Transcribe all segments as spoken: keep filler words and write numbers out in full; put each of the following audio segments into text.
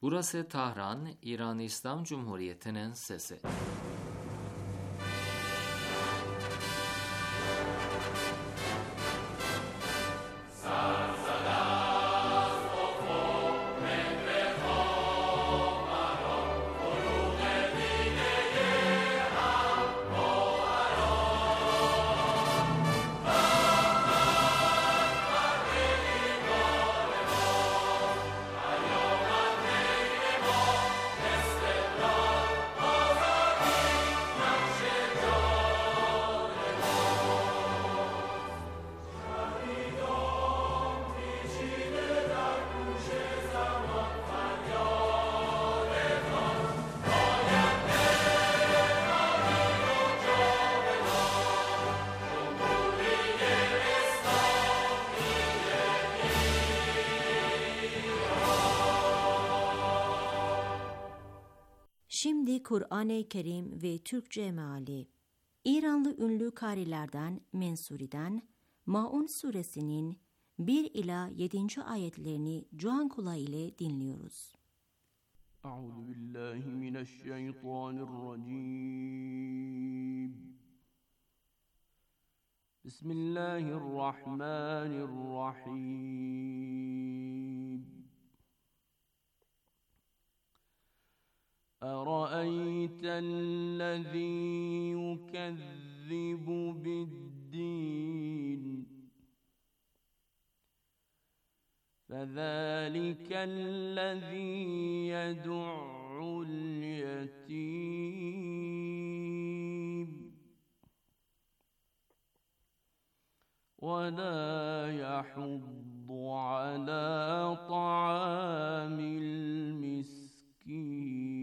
Burası Tahran, İran İslam Cumhuriyeti'nin sesi. Şimdi Kur'an-ı Kerim ve Türkçe meali. İranlı ünlü karilerden Mensuri'den Maun suresinin bir ila yedinci ayetlerini Cuhan Kula ile dinliyoruz. Euzubillahimineşşeytanirracim. Bismillahirrahmanirrahim. أَرَأَيْتَ الَّذِي يُكَذِّبُ بِالدِّينِ فَذَلِكَ الَّذِي يَدُعُّ الْيَتِيمَ وَلَا يَحُضُّ عَلَى طَعَامِ الْمِسْكِينِ.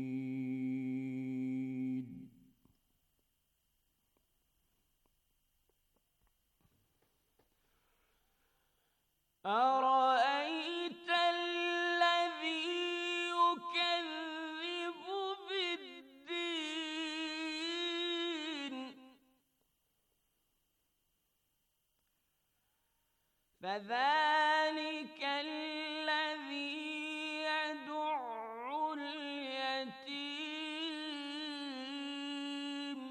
أَرَأَيْتَ الَّذِي يُكَذِّبُ بِالدِّينِ فَذَلِكَ الَّذِي يَدُعُّ الْيَتِيمَ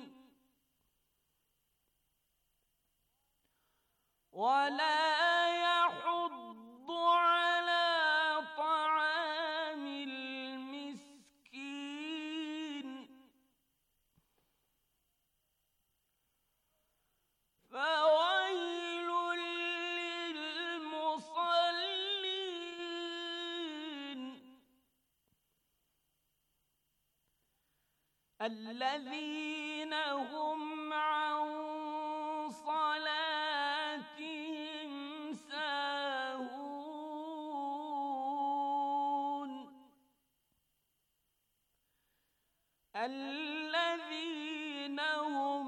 وَلَا يَحُضُّ عَلَى طَعَامِ الْمِسْكِينِ فَوَيْلٌ لِّلْمُصَلِّينَ الَّذِينَ هُمْ عَن صَلَاتِهِمْ سَاهُونَ الَّذِينَ هُمْ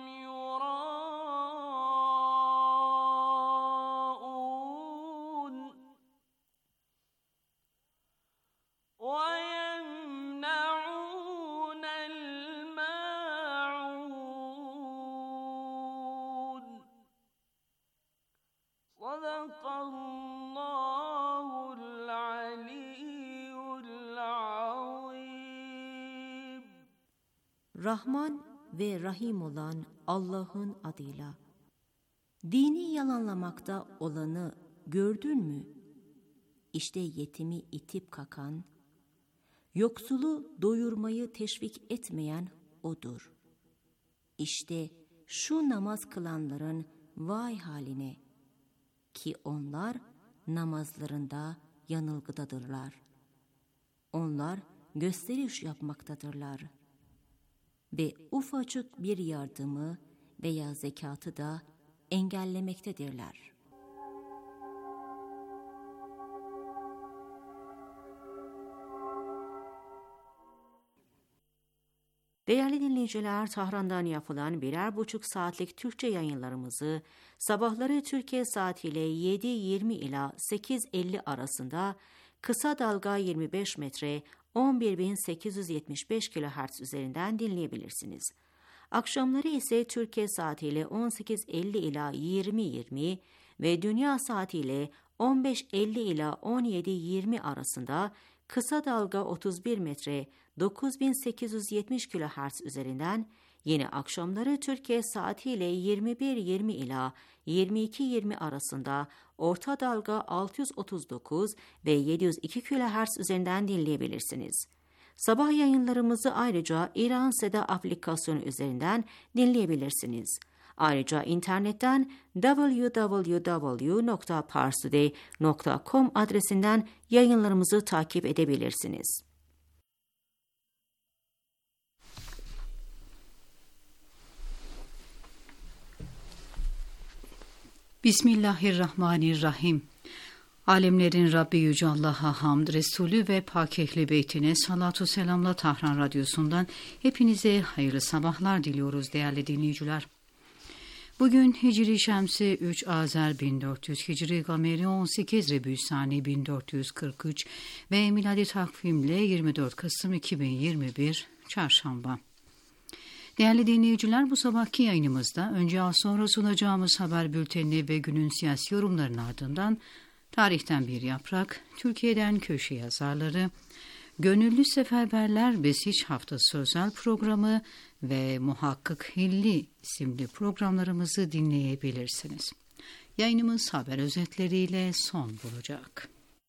يُرَاءُونَ وَيَمْنَعُونَ الْمَاعُونَ. صَدَقَ اللّٰهُ الْعَلِيُّ الْعَظِيمُ. Rahman ve Rahim olan Allah'ın adıyla. Dini yalanlamakta olanı gördün mü? İşte yetimi itip kakan, yoksulu doyurmayı teşvik etmeyen odur. İşte şu namaz kılanların vay haline ki onlar namazlarında yanılgıdadırlar. Onlar gösteriş yapmaktadırlar ve ufacık bir yardımı veya zekatı da engellemektedirler. Değerli dinleyiciler, Tahran'dan yapılan birer buçuk saatlik Türkçe yayınlarımızı sabahları Türkiye saatiyle yedi yirmi ila sekiz elli arasında kısa dalga yirmi beş metre on bir bin sekiz yüz yetmiş beş kilohertz üzerinden dinleyebilirsiniz. Akşamları ise Türkiye saatiyle on sekiz elli ila yirmi yirmi ve dünya saatiyle on beş elli ila on yedi yirmi arasında kısa dalga otuz bir metre dokuz bin sekiz yüz yetmiş kilohertz üzerinden, yine akşamları Türkiye saatiyle yirmi bir yirmi ila yirmi iki yirmi arasında orta dalga altı yüz otuz dokuz ve yedi yüz iki kilohertz üzerinden dinleyebilirsiniz. Sabah yayınlarımızı ayrıca İran Seda aplikasyonu üzerinden dinleyebilirsiniz. Ayrıca internetten double-u double-u double-u nokta parstoday nokta com adresinden yayınlarımızı takip edebilirsiniz. Bismillahirrahmanirrahim. Alemlerin Rabbi Yüce Allah'a hamd, Resulü ve Pak Ehli Beytine salatu selamla Tahran Radyosu'ndan hepinize hayırlı sabahlar diliyoruz değerli dinleyiciler. Bugün Hicri Şemsi üç Azer bin dört yüz, Hicri Gameri on sekiz Rebü'l-Sani bin dört yüz kırk üç ve miladi takvimle yirmi dört Kasım iki bin yirmi bir Çarşamba. Değerli dinleyiciler, bu sabahki yayınımızda önce az sonra sunacağımız haber bülteni ve günün siyasi yorumlarının ardından tarihten bir yaprak, Türkiye'den köşe yazarları, Gönüllü Seferberler Besiç Haftası özel programı ve Muhakkak Hilli isimli programlarımızı dinleyebilirsiniz. Yayınımız haber özetleriyle son bulacak.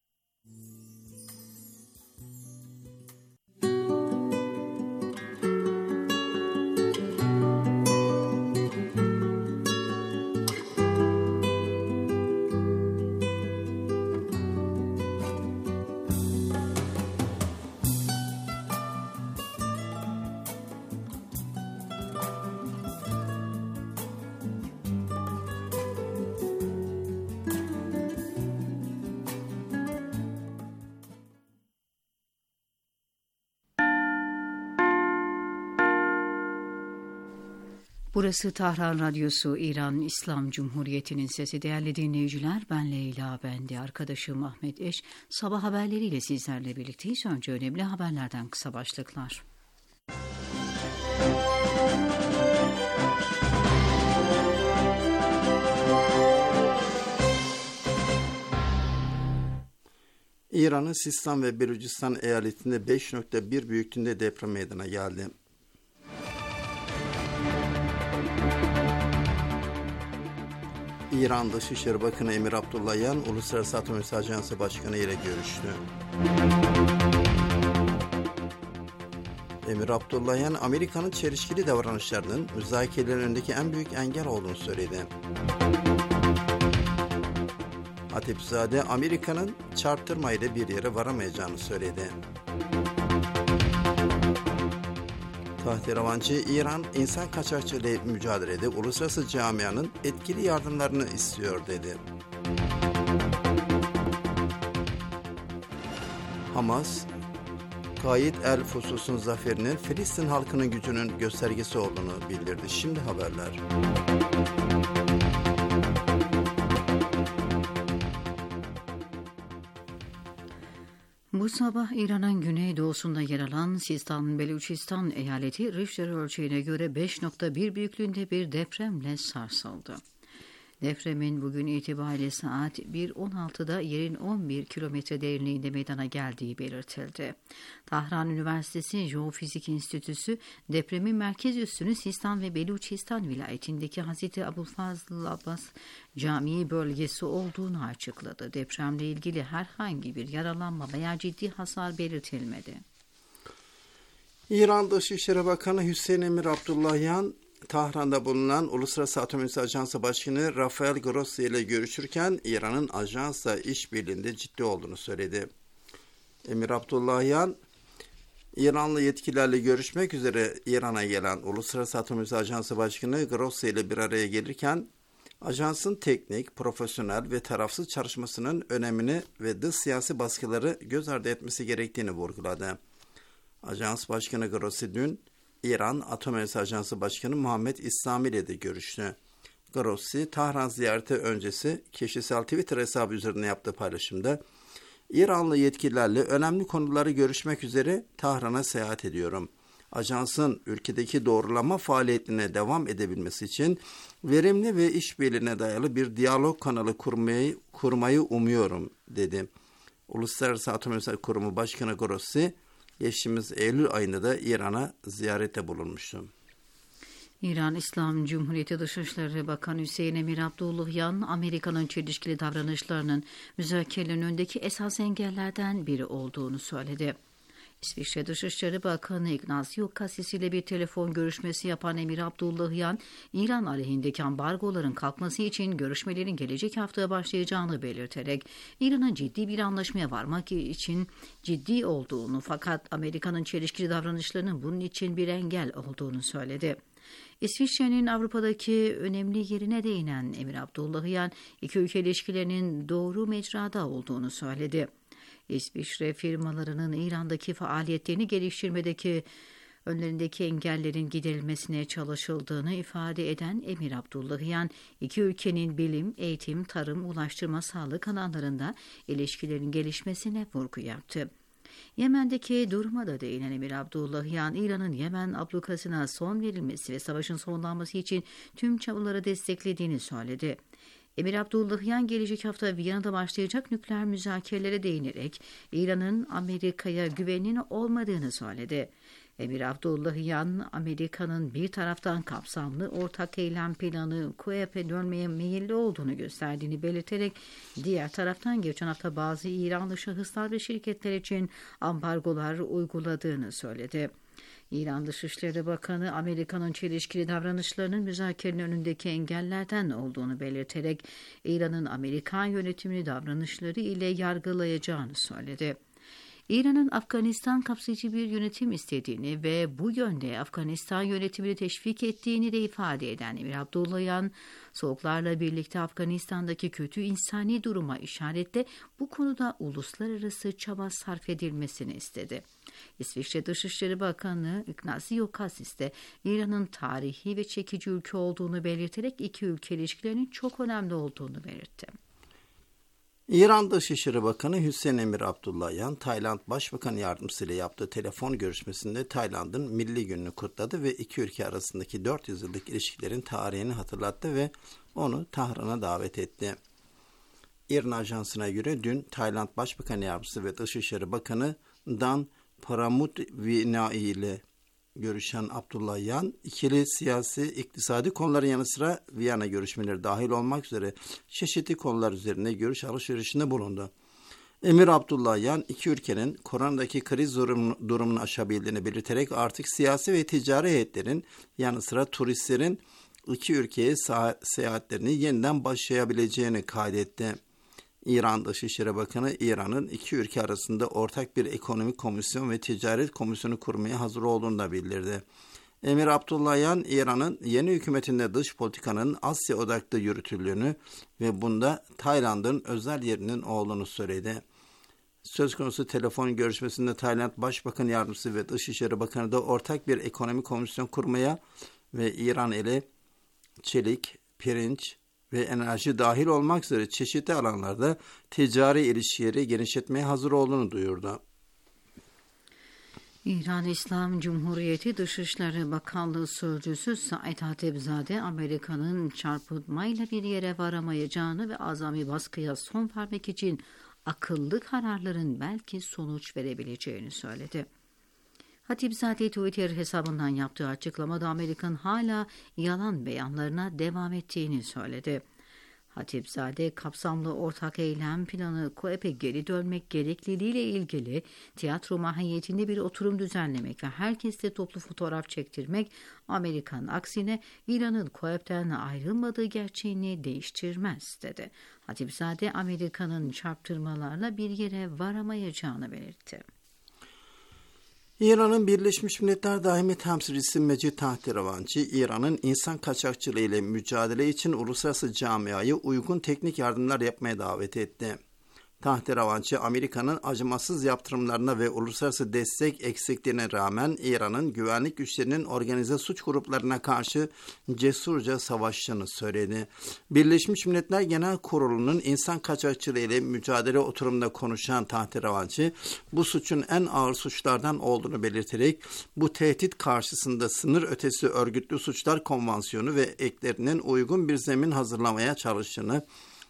Burası Tahran Radyosu, İran İslam Cumhuriyeti'nin sesi. Değerli dinleyiciler, ben Leyla, ben de arkadaşım Ahmet Eş. Sabah haberleriyle sizlerle birlikteyiz. Önce önemli haberlerden kısa başlıklar. İran'ın Sistan ve Belucistan eyaletinde beş nokta bir büyüklüğünde deprem meydana geldi. İran Dışişleri Bakanı Emir Abdullahian, Uluslararası Atom Enerjisi Ajansı Başkanı ile görüştü. Emir Abdullahian, Amerika'nın çelişkili davranışlarının müzakerelerin önündeki en büyük engel olduğunu söyledi. Hatipzade, Amerika'nın çarptırma ile bir yere varamayacağını söyledi. Tahterevancı, İran insan kaçakçılığı ile mücadelede uluslararası camianın etkili yardımlarını istiyor dedi. Hamas, Kaid el-Fusus'un zaferinin Filistin halkının gücünün göstergesi olduğunu bildirdi. Şimdi haberler. Bu sabah İran'ın güneydoğusunda yer alan Sistan Belucistan eyaleti Richter ölçeğine göre beş nokta bir büyüklüğünde bir depremle sarsıldı. Depremin bugün itibariyle saat bir on altıda yerin on bir kilometre derinliğinde meydana geldiği belirtildi. Tahran Üniversitesi Jeofizik Enstitüsü depremin merkez üssünü Sistan ve Belucistan vilayetindeki Hazreti Abulfazl Abbas Camii bölgesi olduğunu açıkladı. Depremle ilgili herhangi bir yaralanma veya ciddi hasar belirtilmedi. İran Dışişleri Bakanı Hüseyin Emir Abdullahian, Tahran'da bulunan Uluslararası Atom Enerjisi Ajansı Başkanı Rafael Grossi ile görüşürken İran'ın ajansla işbirliğinde ciddi olduğunu söyledi. Emir Abdullahian, İranlı yetkililerle görüşmek üzere İran'a gelen Uluslararası Atom Enerjisi Ajansı Başkanı Grossi ile bir araya gelirken, ajansın teknik, profesyonel ve tarafsız çalışmasının önemini ve dış siyasi baskıları göz ardı etmesi gerektiğini vurguladı. Ajans Başkanı Grossi dün, İran Atom Enerjisi Ajansı Başkanı Muhammed İslami ile de görüştü. Grossi, Tahran ziyareti öncesi kişisel Twitter hesabı üzerinde yaptığı paylaşımda, İranlı yetkililerle önemli konuları görüşmek üzere Tahran'a seyahat ediyorum. Ajansın ülkedeki doğrulama faaliyetine devam edebilmesi için verimli ve işbirliğine dayalı bir diyalog kanalı kurmayı, kurmayı umuyorum, dedi. Uluslararası Atom Enerjisi Kurumu Başkanı Grossi geçtiğimiz Eylül ayında da İran'a ziyarette bulunmuştu. İran İslam Cumhuriyeti Dışişleri Bakanı Hüseyin Emir Abdullahian, Amerika'nın çelişkili davranışlarının müzakerelerin önündeki esas engellerden biri olduğunu söyledi. İsviçre Dışişleri Bakanı Ignacio Cassis ile bir telefon görüşmesi yapan Emir Abdullahian, İran aleyhindeki ambargoların kalkması için görüşmelerin gelecek haftaya başlayacağını belirterek, İran'ın ciddi bir anlaşmaya varmak için ciddi olduğunu fakat Amerika'nın çelişkili davranışlarının bunun için bir engel olduğunu söyledi. İsviçre'nin Avrupa'daki önemli yerine değinen Emir Abdullahian, iki ülke ilişkilerinin doğru mecrada olduğunu söyledi. İsviçre firmalarının İran'daki faaliyetlerini geliştirmedeki önlerindeki engellerin giderilmesine çalışıldığını ifade eden Emir Abdullahian, iki ülkenin bilim, eğitim, tarım, ulaştırma, sağlık alanlarında ilişkilerin gelişmesine vurgu yaptı. Yemen'deki duruma da değinen Emir Abdullahian, İran'ın Yemen ablukasına son verilmesi ve savaşın sonlanması için tüm çabaları desteklediğini söyledi. Emir Abdullahian gelecek hafta Viyana'da başlayacak nükleer müzakerelere değinerek İran'ın Amerika'ya güveninin olmadığını söyledi. Emir Abdullahian, Amerika'nın bir taraftan kapsamlı ortak eylem planı Q E P'e dönmeye meyilli olduğunu gösterdiğini belirterek, diğer taraftan geçen hafta bazı İranlı şahıslar ve şirketler için ambargolar uyguladığını söyledi. İran Dışişleri Bakanı, Amerika'nın çelişkili davranışlarının müzakerenin önündeki engellerden olduğunu belirterek, İran'ın Amerikan yönetimini davranışları ile yargılayacağını söyledi. İran'ın Afganistan kapsayıcı bir yönetim istediğini ve bu yönde Afganistan yönetimini teşvik ettiğini de ifade eden Emir Abdullahian, soğuklarla birlikte Afganistan'daki kötü insani duruma işaretle bu konuda uluslararası çaba sarf edilmesini istedi. İsviçre Dışişleri Bakanı Ignacio Cassis de İran'ın tarihi ve çekici ülke olduğunu belirterek iki ülke ilişkilerinin çok önemli olduğunu belirtti. İran Dışişleri Bakanı Hüseyin Emir Abdullahian, Tayland Başbakan Yardımcısı ile yaptığı telefon görüşmesinde Tayland'ın milli gününü kutladı ve iki ülke arasındaki dört yüz yıllık ilişkilerin tarihini hatırlattı ve onu Tahran'a davet etti. İran Ajansı'na göre dün Tayland Başbakan Yardımcısı ve Dışişleri Bakanı Dan Pramudwinai ile görüşen Abdullahian, ikili siyasi, iktisadi konuların yanı sıra Viyana görüşmeleri dahil olmak üzere çeşitli konular üzerine görüş alışverişinde bulundu. Emir Abdullahian, iki ülkenin koronadaki kriz durum, durumunu aşabildiğini belirterek artık siyasi ve ticari heyetlerin yanı sıra turistlerin iki ülkeye seyahatlerini yeniden başlayabileceğini kaydetti. İran Dışişleri Bakanı, İran'ın iki ülke arasında ortak bir ekonomik komisyon ve ticaret komisyonu kurmaya hazır olduğunu da bildirdi. Emir Abdullahian, İran'ın yeni hükümetinde dış politikanın Asya odaklı yürütüldüğünü ve bunda Tayland'ın özel yerinin olduğunu söyledi. Söz konusu telefon görüşmesinde Tayland Başbakan Yardımcısı ve Dışişleri Bakanı da ortak bir ekonomik komisyon kurmaya ve İran ile çelik, pirinç ve enerji dahil olmak üzere çeşitli alanlarda ticari ilişkileri genişletmeye hazır olduğunu duyurdu. İran İslam Cumhuriyeti Dışişleri Bakanlığı Sözcüsü Said Hatibzade, Amerika'nın çarpıtmayla bir yere varamayacağını ve azami baskıya son vermek için akıllı kararların belki sonuç verebileceğini söyledi. Hatibzade Twitter hesabından yaptığı açıklamada Amerika'nın hala yalan beyanlarına devam ettiğini söyledi. Hatibzade, kapsamlı ortak eylem planı Q E P'e geri dönmek gerekliliğiyle ilgili tiyatro mahiyetinde bir oturum düzenlemek ve herkesle toplu fotoğraf çektirmek, Amerika'nın aksine İran'ın Q E P'ten ayrılmadığı gerçeğini değiştirmez dedi. Hatibzade, Amerika'nın çarptırmalarla bir yere varamayacağını belirtti. İran'ın Birleşmiş Milletler Daimi Temsilcisi Mecid Tahtiravanci, İran'ın insan kaçakçılığı ile mücadele için uluslararası camiayı uygun teknik yardımlar yapmaya davet etti. Tahtiravanci, Amerika'nın acımasız yaptırımlarına ve uluslararası destek eksikliğine rağmen İran'ın güvenlik güçlerinin organize suç gruplarına karşı cesurca savaştığını söyledi. Birleşmiş Milletler Genel Kurulu'nun insan kaçakçılığı ile mücadele oturumunda konuşan Tahtiravanci, bu suçun en ağır suçlardan olduğunu belirterek, bu tehdit karşısında sınır ötesi örgütlü suçlar konvansiyonu ve eklerinin uygun bir zemin hazırlamaya çalıştığını,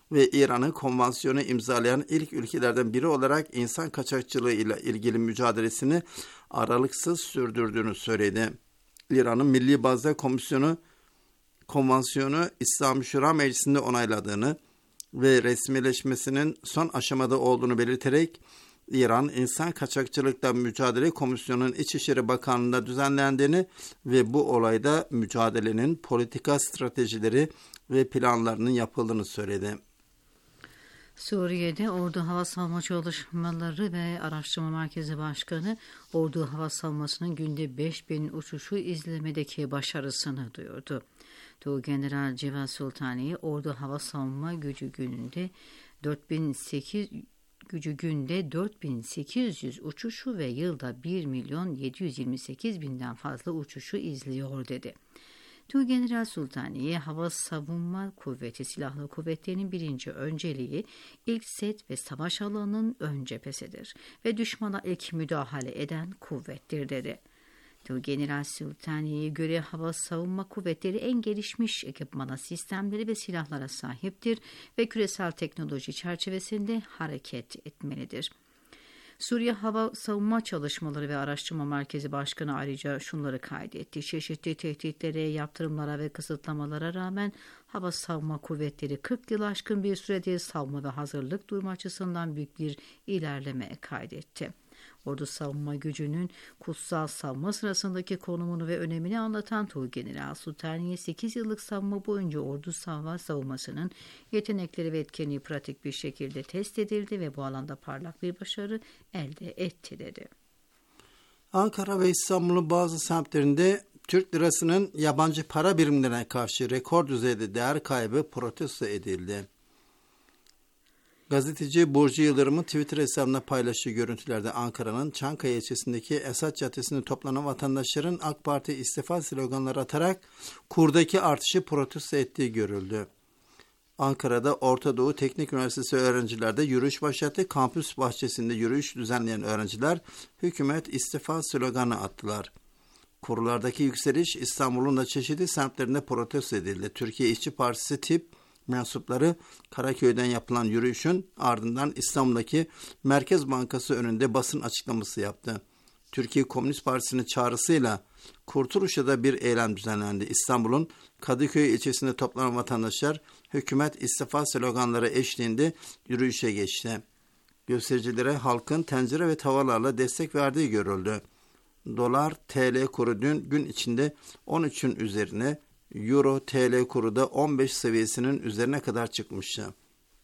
ve İran'ın konvansiyonu imzalayan ilk ülkelerden biri olarak insan kaçakçılığı ile ilgili mücadelesini aralıksız sürdürdüğünü söyledi. İran'ın Milli Bazda Komisyonu konvansiyonu İslam Şura Meclisi'nde onayladığını ve resmileşmesinin son aşamada olduğunu belirterek İran İnsan Kaçakçılıkla Mücadele Komisyonu'nun İçişleri Bakanlığı'nda düzenlendiğini ve bu olayda mücadelenin politika stratejileri ve planlarının yapıldığını söyledi. Suriye'de Ordu Hava Savunma Çalışmaları ve Araştırma Merkezi Başkanı, Ordu Hava Savunması'nın günde beş bin uçuşu izlemedeki başarısını duyurdu. Tuğgeneral Cevat Sultani, Ordu Hava Savunma gücü gününde dört bin sekiz yüz gücü günde dört bin sekiz yüz uçuşu ve yılda bir milyon yedi yüz yirmi sekiz binden fazla uçuşu izliyor dedi. Tuğgeneral Sultani'ye Hava Savunma Kuvveti Silahlı Kuvvetleri'nin birinci önceliği ilk set ve savaş alanının ön cephesidir ve düşmana ilk müdahale eden kuvvettir dedi. Tuğgeneral Sultani'ye göre Hava Savunma Kuvvetleri en gelişmiş ekipmana, sistemleri ve silahlara sahiptir ve küresel teknoloji çerçevesinde hareket etmelidir. Suriye Hava Savunma Çalışmaları ve Araştırma Merkezi Başkanı ayrıca şunları kaydetti. Çeşitli tehditlere, yaptırımlara ve kısıtlamalara rağmen Hava Savunma Kuvvetleri kırk yıl aşkın bir süredir savunma ve hazırlık durumu açısından büyük bir ilerleme kaydetti. Ordu savunma gücünün kutsal savunma sırasındaki konumunu ve önemini anlatan Tuğgeneral Sultaniye, sekiz yıllık savunma boyunca ordu savunma savunmasının yetenekleri ve etkinliği pratik bir şekilde test edildi ve bu alanda parlak bir başarı elde etti dedi. Ankara ve İstanbul'un bazı semtlerinde Türk lirasının yabancı para birimlerine karşı rekor düzeyde değer kaybı protesto edildi. Gazeteci Burcu Yıldırım'ın Twitter hesabına paylaştığı görüntülerde Ankara'nın Çankaya ilçesindeki Esat Caddesi'nde toplanan vatandaşların AK Parti istifa sloganları atarak kurdaki artışı protesto ettiği görüldü. Ankara'da Orta Doğu Teknik Üniversitesi öğrenciler de yürüyüş başlattı. Kampüs bahçesinde yürüyüş düzenleyen öğrenciler hükümet istifa sloganı attılar. Kurlardaki yükseliş İstanbul'un da çeşitli semtlerinde protesto edildi. Türkiye İşçi Partisi tip mensupları Karaköy'den yapılan yürüyüşün ardından İstanbul'daki Merkez Bankası önünde basın açıklaması yaptı. Türkiye Komünist Partisi'nin çağrısıyla Kurtuluş'ta da bir eylem düzenlendi. İstanbul'un Kadıköy ilçesinde toplanan vatandaşlar hükümet istifa sloganları eşliğinde yürüyüşe geçti. Göstericilere halkın tencere ve tavalarla destek verdiği görüldü. Dolar T L kuru dün gün içinde on üçün üzerine, Euro T L kuru da on beş seviyesinin üzerine kadar çıkmıştı.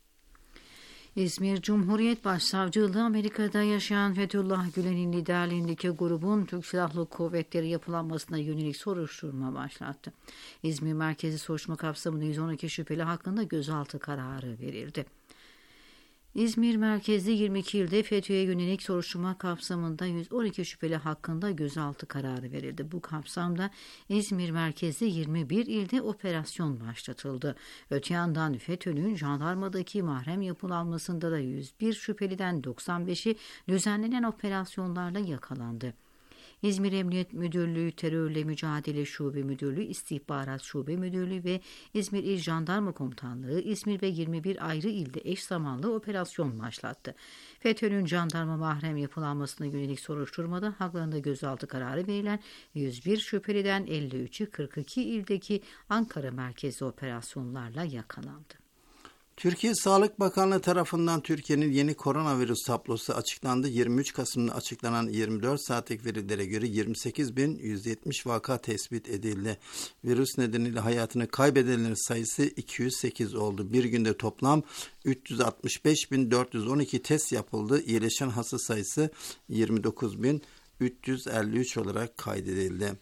İzmir Cumhuriyet Başsavcılığı, Amerika'da yaşayan Fethullah Gülen'in liderliğindeki grubun Türk Silahlı Kuvvetleri yapılanmasına yönelik soruşturma başlattı. İzmir merkezi soruşturma kapsamında yüz on iki şüpheli hakkında gözaltı kararı verildi. İzmir merkezli yirmi iki ilde FETÖ'ye yönelik soruşturma kapsamında yüz on iki şüpheli hakkında gözaltı kararı verildi. Bu kapsamda İzmir merkezli yirmi bir ilde operasyon başlatıldı. Öte yandan FETÖ'nün jandarmadaki mahrem yapılanmasında da yüz bir şüpheliden doksan beşi düzenlenen operasyonlarla yakalandı. İzmir Emniyet Müdürlüğü Terörle Mücadele Şube Müdürlüğü, İstihbarat Şube Müdürlüğü ve İzmir İl Jandarma Komutanlığı İzmir ve yirmi bir ayrı ilde eş zamanlı operasyon başlattı. FETÖ'nün jandarma mahrem yapılanmasına yönelik soruşturmada haklarında gözaltı kararı verilen yüz bir şüpheliden elli üçü kırk iki ildeki Ankara merkezli operasyonlarla yakalandı. Türkiye Sağlık Bakanlığı tarafından Türkiye'nin yeni koronavirüs tablosu açıklandı. yirmi üç Kasım'da açıklanan yirmi dört saatlik verilere göre yirmi sekiz bin yüz yetmiş vaka tespit edildi. Virüs nedeniyle hayatını kaybedenlerin sayısı iki yüz sekiz oldu. Bir günde toplam üç yüz altmış beş bin dört yüz on iki test yapıldı. İyileşen hasta sayısı yirmi dokuz bin üç yüz elli üç olarak kaydedildi.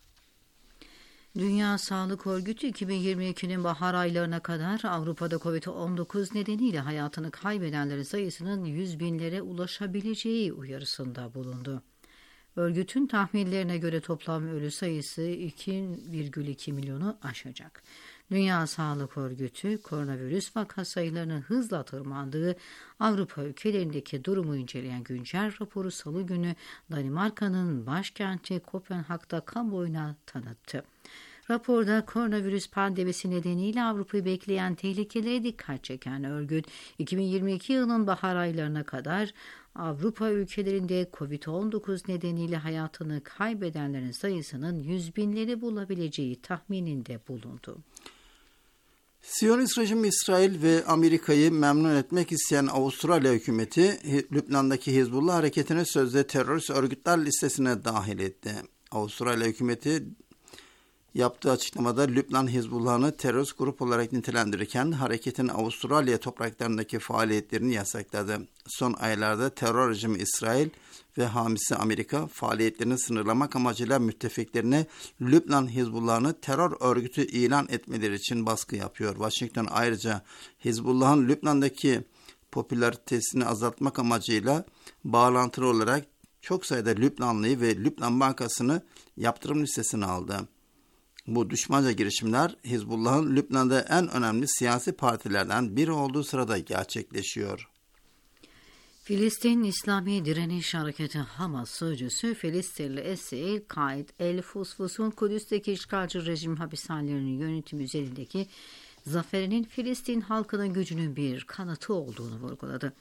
Dünya Sağlık Örgütü iki bin yirmi ikinin bahar aylarına kadar Avrupa'da kovid on dokuz nedeniyle hayatını kaybedenlerin sayısının yüz binlere ulaşabileceği uyarısında bulundu. Örgütün tahminlerine göre toplam ölü sayısı iki virgül iki milyonu aşacak. Dünya Sağlık Örgütü, koronavirüs vaka sayılarının hızla tırmandığı Avrupa ülkelerindeki durumu inceleyen güncel raporu Salı günü Danimarka'nın başkenti Kopenhag'da kamuoyuna tanıttı. Raporda koronavirüs pandemisi nedeniyle Avrupa'yı bekleyen tehlikelere dikkat çeken örgüt, iki bin yirmi iki yılının bahar aylarına kadar Avrupa ülkelerinde kovid on dokuz nedeniyle hayatını kaybedenlerin sayısının yüz binleri bulabileceği tahmininde bulundu. Siyonist rejim İsrail ve Amerika'yı memnun etmek isteyen Avustralya hükümeti, Lübnan'daki Hizbullah hareketini sözde terörist örgütler listesine dahil etti. Avustralya hükümeti yaptığı açıklamada Lübnan Hizbullah'ını terörist grup olarak nitelendirirken hareketin Avustralya topraklarındaki faaliyetlerini yasakladı. Son aylarda terör rejimi İsrail ve hamisi Amerika faaliyetlerini sınırlamak amacıyla müttefiklerine Lübnan Hizbullah'ını terör örgütü ilan etmeleri için baskı yapıyor. Washington ayrıca Hizbullah'ın Lübnan'daki popülaritesini azaltmak amacıyla bağlantılı olarak çok sayıda Lübnanlıyı ve Lübnan Bankası'nı yaptırım listesine aldı. Bu düşmanca girişimler Hizbullah'ın Lübnan'da en önemli siyasi partilerden biri olduğu sırada gerçekleşiyor. Filistin İslami Direniş Hareketi Hamas sözcüsü Filistinli Esir Kaid el-Fusfus'un Kudüs'teki işgalci rejim hapishanelerinin yönetimi üzerindeki zaferinin Filistin halkının gücünün bir kanıtı olduğunu vurguladı.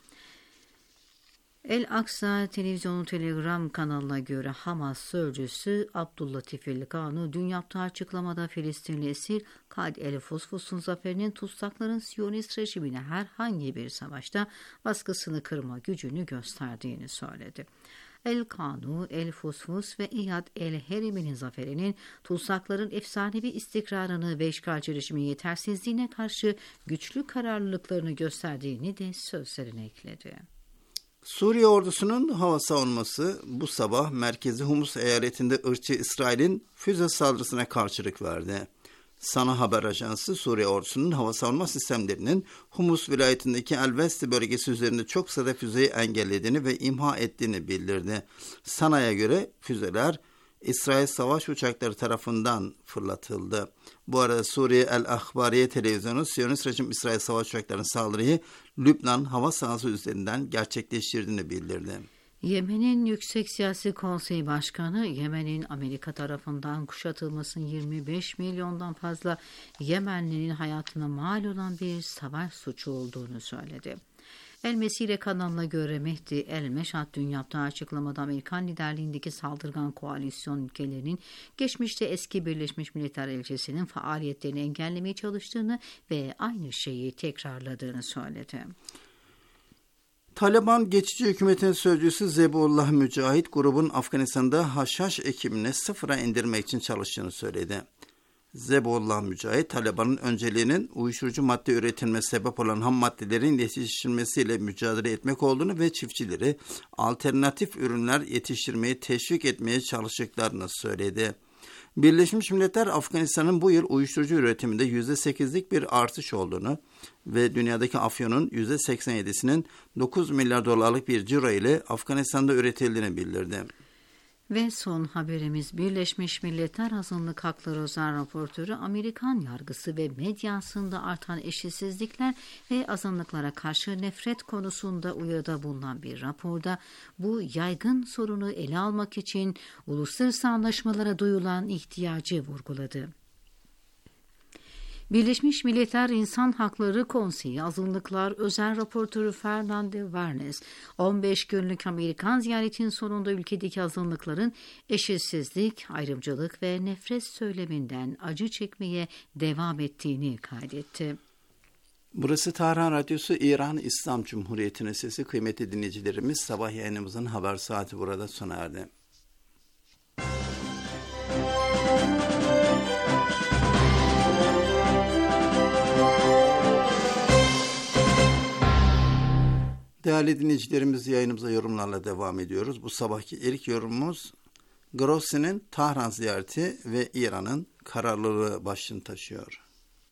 El Aksa televizyonu Telegram kanalına göre Hamas sözcüsü Abdüllatif El-Kanu dün yaptığı açıklamada Filistinli esir Kaid el-Fusfus'un zaferinin tutsakların Siyonist rejimine herhangi bir savaşta baskısını kırma gücünü gösterdiğini söyledi. El-Kanu, El-Fusfus ve İyad el-Herimi'nin zaferinin tutsakların efsanevi istikrarını ve işgalci rejimin yetersizliğine karşı güçlü kararlılıklarını gösterdiğini de sözlerine ekledi. Suriye ordusunun hava savunması bu sabah merkezi Humus eyaletinde ırkçı İsrail'in füze saldırısına karşılık verdi. Sana Haber Ajansı Suriye ordusunun hava savunma sistemlerinin Humus vilayetindeki El-Vesti bölgesi üzerinde çok sayıda füzeyi engellediğini ve imha ettiğini bildirdi. Sana'ya göre füzeler İsrail savaş uçakları tarafından fırlatıldı. Bu arada Suriye El-Ahbariye televizyonu Siyonist rejim İsrail savaş uçaklarının saldırıyı Lübnan hava sahası üzerinden gerçekleştirdiğini bildirdi. Yemen'in Yüksek Siyasi Konseyi Başkanı, Yemen'in Amerika tarafından kuşatılmasının yirmi beş milyondan fazla Yemenlinin hayatına mal olan bir savaş suçu olduğunu söyledi. El Mesire kanalına göre Mehdi El Meşad dün yaptığı açıklamada Amerikan liderliğindeki saldırgan koalisyon ülkelerinin geçmişte eski Birleşmiş Milletler elçisinin faaliyetlerini engellemeye çalıştığını ve aynı şeyi tekrarladığını söyledi. Taliban geçici hükümetin sözcüsü Zebihullah Mücahit grubun Afganistan'da haşhaş ekimini sıfıra indirmek için çalıştığını söyledi. Zebihullah Mücahit, Taliban'ın önceliğinin uyuşturucu madde üretilmesine sebep olan ham maddelerin yetiştirilmesiyle mücadele etmek olduğunu ve çiftçileri alternatif ürünler yetiştirmeyi teşvik etmeye çalıştıklarını söyledi. Birleşmiş Milletler, Afganistan'ın bu yıl uyuşturucu üretiminde yüzde sekizlik bir artış olduğunu ve dünyadaki afyonun yüzde seksen yedisinin dokuz milyar dolarlık bir ciro ile Afganistan'da üretildiğini bildirdi. Ve son haberimiz Birleşmiş Milletler Azınlık Hakları Özel Raportörü Amerikan yargısı ve medyasında artan eşitsizlikler ve azınlıklara karşı nefret konusunda uyarıda bulunan bir raporda bu yaygın sorunu ele almak için uluslararası anlaşmalara duyulan ihtiyacı vurguladı. Birleşmiş Milletler İnsan Hakları Konseyi Azınlıklar Özel Raportörü Fernando Varnes, on beş günlük Amerikan ziyaretin sonunda ülkedeki azınlıkların eşitsizlik, ayrımcılık ve nefret söyleminden acı çekmeye devam ettiğini kaydetti. Burası Tahran Radyosu, İran İslam Cumhuriyeti'nin sesi. Kıymetli dinleyicilerimiz, sabah yayınımızın haber saati burada sona erdi. Değerli dinleyicilerimiz, yayınımıza yorumlarla devam ediyoruz. Bu sabahki ilk yorumumuz Grossi'nin Tahran ziyareti ve İran'ın kararlılığı başlığını taşıyor.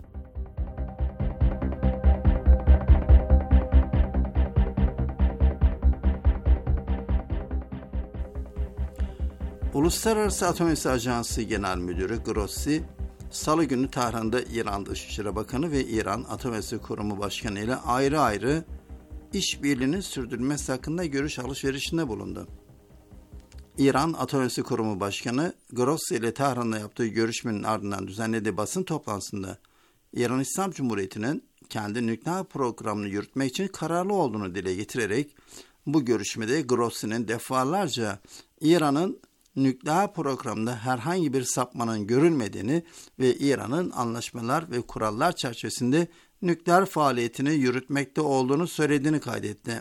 Uluslararası Atom Enerjisi Ajansı Genel Müdürü Grossi, Salı günü Tahran'da İran Dışişleri Bakanı ve İran Atom Enerjisi Kurumu Başkanı ile ayrı ayrı işbirliğinin sürdürülmesi hakkında görüş alışverişinde bulundu. İran Atom Enerjisi Kurumu Başkanı Grossi ile Tahran'da yaptığı görüşmenin ardından düzenlediği basın toplantısında İran İslam Cumhuriyeti'nin kendi nükleer programını yürütmek için kararlı olduğunu dile getirerek bu görüşmede Grossi'nin defalarca İran'ın nükleer programında herhangi bir sapmanın görülmediğini ve İran'ın anlaşmalar ve kurallar çerçevesinde nükleer faaliyetini yürütmekte olduğunu söylediğini kaydetti.